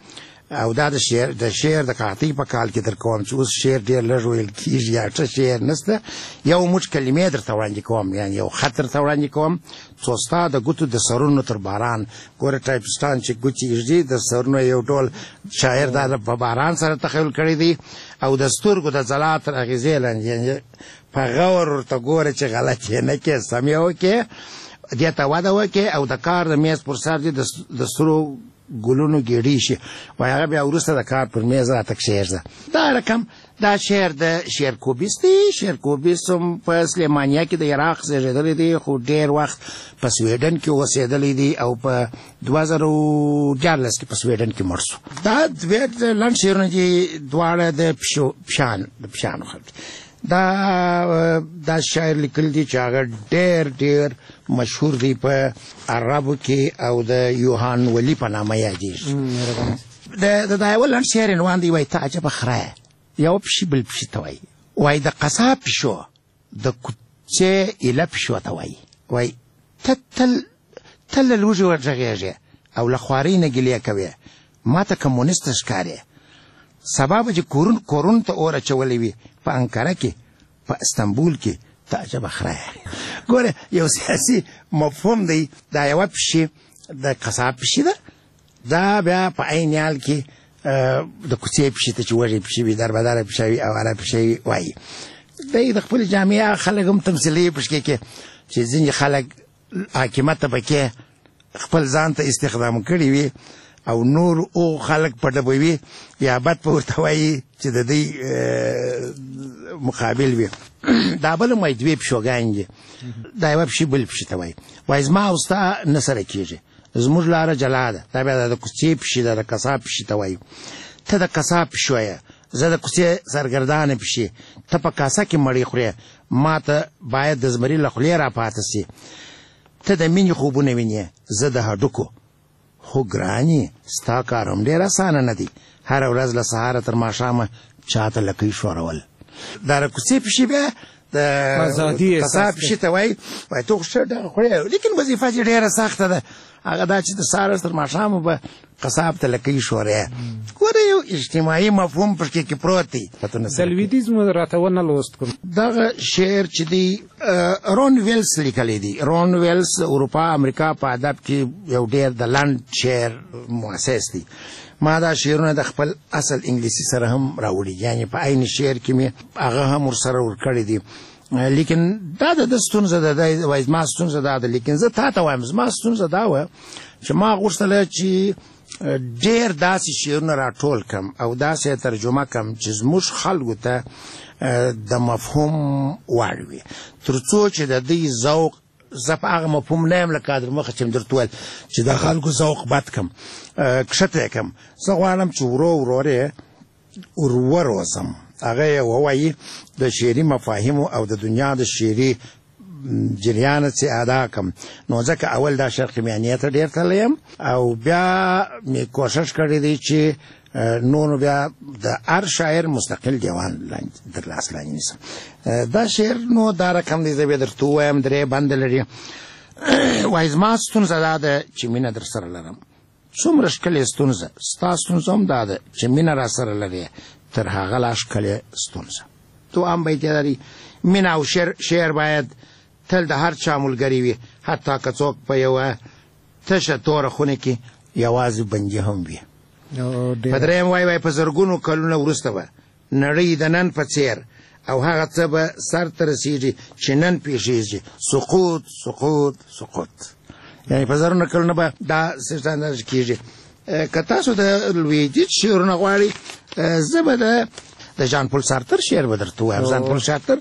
او دا د شعر د شعر د قاطع په کال کې در کوم چې اوس شعر ډېر لږ ویل کېږي یا څه شعر نشته یو موټ کلمې درته وړاندې کوم یعنی یو خط درته وړاندې کوم څو ستا د ګوتو د سرونو تر باران ګوره ټایپسټان چې ګوتې ږدي د سرونو یو ډول شاعر دا په باران سره تخیل کړی دی او د سترګو د ځلا تر اغېزې لاندې په غور ورته ګوره چې غلط یې نه کې سم یې وکړې دې ته وده وکړې او د کار د میز پر سر دې د سرو ګلونو ګېډې شي وایي هغه بیا وروسته د کار پر میز راته کښېږده دا رقم دا شعر د شعر کوبیس دی شعر کوبیس هم په سلیمانیه کې د عراق زېږېدلی دی خو ډېر وخت په سویډن کې اوسېدلی دی او په دوه زره دیارلس کې په سویډن کې مړ شو دا دوه لنډ شعرونه دي دواړه د پشان د پشانو خلک دا دا شاعر لیکل دي چې هغه ډېر ډېر مشهور دی په عربو کې او د یوهان ولی په نامه یادېږي د دا یو لنډ شعر عنوان دی وایي ته عجبه خره یو پشي بل پشي ته وایي وایي د قصاب پیشو د کوڅې ایله پیشو ته وایي وایي ته تل تل له لوږې ورغېږې او له خوارۍ نه ګیلې کوې ما ته کمونیسته ښکارې سبا به چې کورون کورون ته اور اچولی وي په انکره کې په استنبول کې ته عجبه خره ګوره یو سیاسي مفهوم دی دا یوه پیشي د قصاب پیشي ده دا بیا په عین حال کې د کوڅې پیشي ته چې وږې پیشي وي دربداره پیشه وي اواره پیشه وي وایي دی د خپلې جامعې خلک هم تمثیلي پشکې کې چې ځینې خلک حاکمت ته پکې خپل ځان ته استخدام کړي وي او نور او خلق په ډبوي یا بد په ورته وایي چې د دې مقابل وي دا بل مې دوی پښوګان دي دا یو پښې بل پښې ته وایي وایي زما او ستا نه سره کېږي زموږ لاره جلا ده دا بیا د کوڅې پښې ده د قصاب پښې ته وایي ته د قصاب پښې وایه زه د کوڅې سرګردانه پښې ته په کاسه کې مړۍ خورې ما ته باید د زمري له خولې را پاته سي ته د مینې خوبونه وینې زه د هډوکو خو ګرانې ستا کار هم ډېر اسانه نه دی هره ورځ له سهاره تر ماښامه چاته لکۍ ښورول دا د کوڅې پښې بیا د قصاب پښې ته وایي وایي ته خو ښه ډغه خورې لیکن وظیفه چې ډېره سخته ده هغه دا چې د سهاره تر ماښامه به قصاب ته لکۍ ښورې ګوره یو اجتماعي مفهوم پکې کې پروت دی د لویدیځ مو راته ونه لوست کوم دغه شعر چې دی رون ویلس لیکلی دی رون ویلس اروپا امریکا په ادب کې یو ډېر د لنډ شعر مؤسس دی ما دا شعرونه د خپل اصل انګلیسي سره هم راوړي یعنی په عین شعر کې مې هغه هم ورسره ورکړی دی لیکن دا د ستونزه ده دا وایي زما ستونزه دا ده لیکن زه تا ته وایم زما ستونزه دا وه چې ما غوښتله چې ډېر داسې شعرونه راټول کړم او داسې ترجمه کړم چې زموږ خلکو ته د مفهوم وړ وي تر څو چې د دوی ذوق زه په هغه مفهوم نه یم لکه در مخه چې م درته ویل چې د خلکو ذوق بد کړم کښته یې کړم زه غواړم چې ورو ورو یې ور وروزم هغه یې ووایي د شعري مفاهیمو او د دنیا د شعري جریان چې ادا کم نو ځکه اول دا شرقي میانې ته ډېر تللی یم او بیا مې کوشش کړی دی چې نو بیا د هر شاعر مستقل دیوان در لاس لاندې نیسم دا شعر نو دا رقم دی زه بیا درته ووایم درې بنده لري وایي زما ستونزه دا ده چې مینه در سره لرم څومره ښکلې ستونزه ستا ستونزه هم دا ده چې مینه را سره لرې تر هغه لا ښکلې ستونزه تو هم بیت لري مینه او شعر باید تل د هر چا ملګری وي حتی که څوک په یوه تشه توره خونه کې یوازې بندي هم وي په درېیم وایي وایي په زرګونو کلونه وروسته به نړۍ د نن په څېر او هغه څه به سر ته رسېږي چې نن پېښېږي سقوط سقوط سقوط یعنې په زرونه کلونه به دا سیستان کېږي که تاسو د لویدیځ شعرونه غواړئ زه به د د ژان پول سارتر شعر به درته ووایم ژان پول سارتر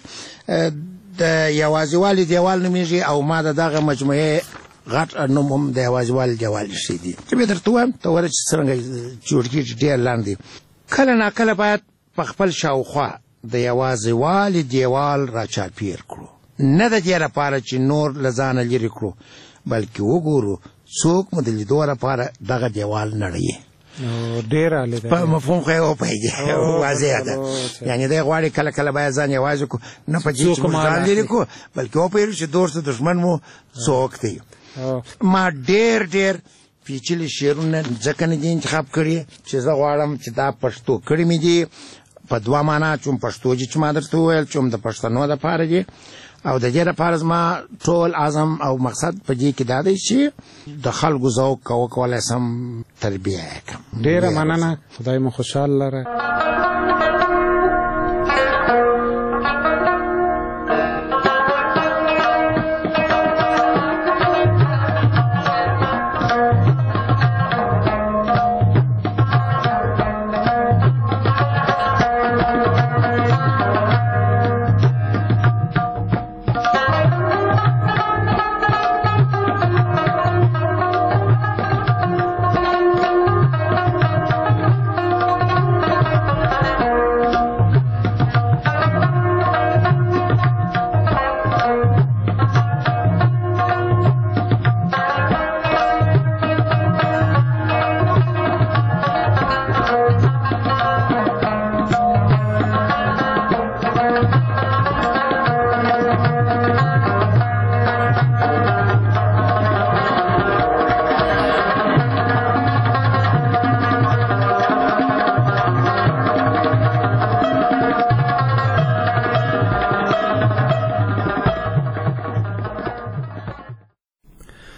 د یوازیوالي دیوال نومیږي او ما د دغه مجموعې غټ نوم هم د یوازیوالي دیوال ایښی دی چې بیا درته ووایم ته وره چې څرنګه جوړ کېږي ډېر لاندې دی کله ناکله باید په خپل شاوخوا د یوازیوالي دیوال را چاپېر کړو نه د دې لپاره چې نور له ځانه لرې کړو بلکې وګورو څوک مو د لیدو لپاره دغه دیوال نړوي ډېر عالی ده په مفهوم خو یې وپوهېږي واضح ده یعنې دی غواړي کله کله باید ځان یوازې کړو نه په دې چې موږ ځان لرې کړو بلکې وپوهېږو چې دوست دښمن مو څوک دی ما ډېر ډېر پیچلي شعرونه ځکه نه دي انتخاب کړي چې زه غواړم چې دا پښتو کړي مې دي په دوه معنا چې پښتو دي چې ما درته وویل چې د پښتنو دپاره دي او د دې لپاره زما ټول عزم او مقصد په دې کې دا دی چې د خلکو ذوق وکولی سم تربیه یې کړم. ډېره مننه، خدای مو خوشحال لره.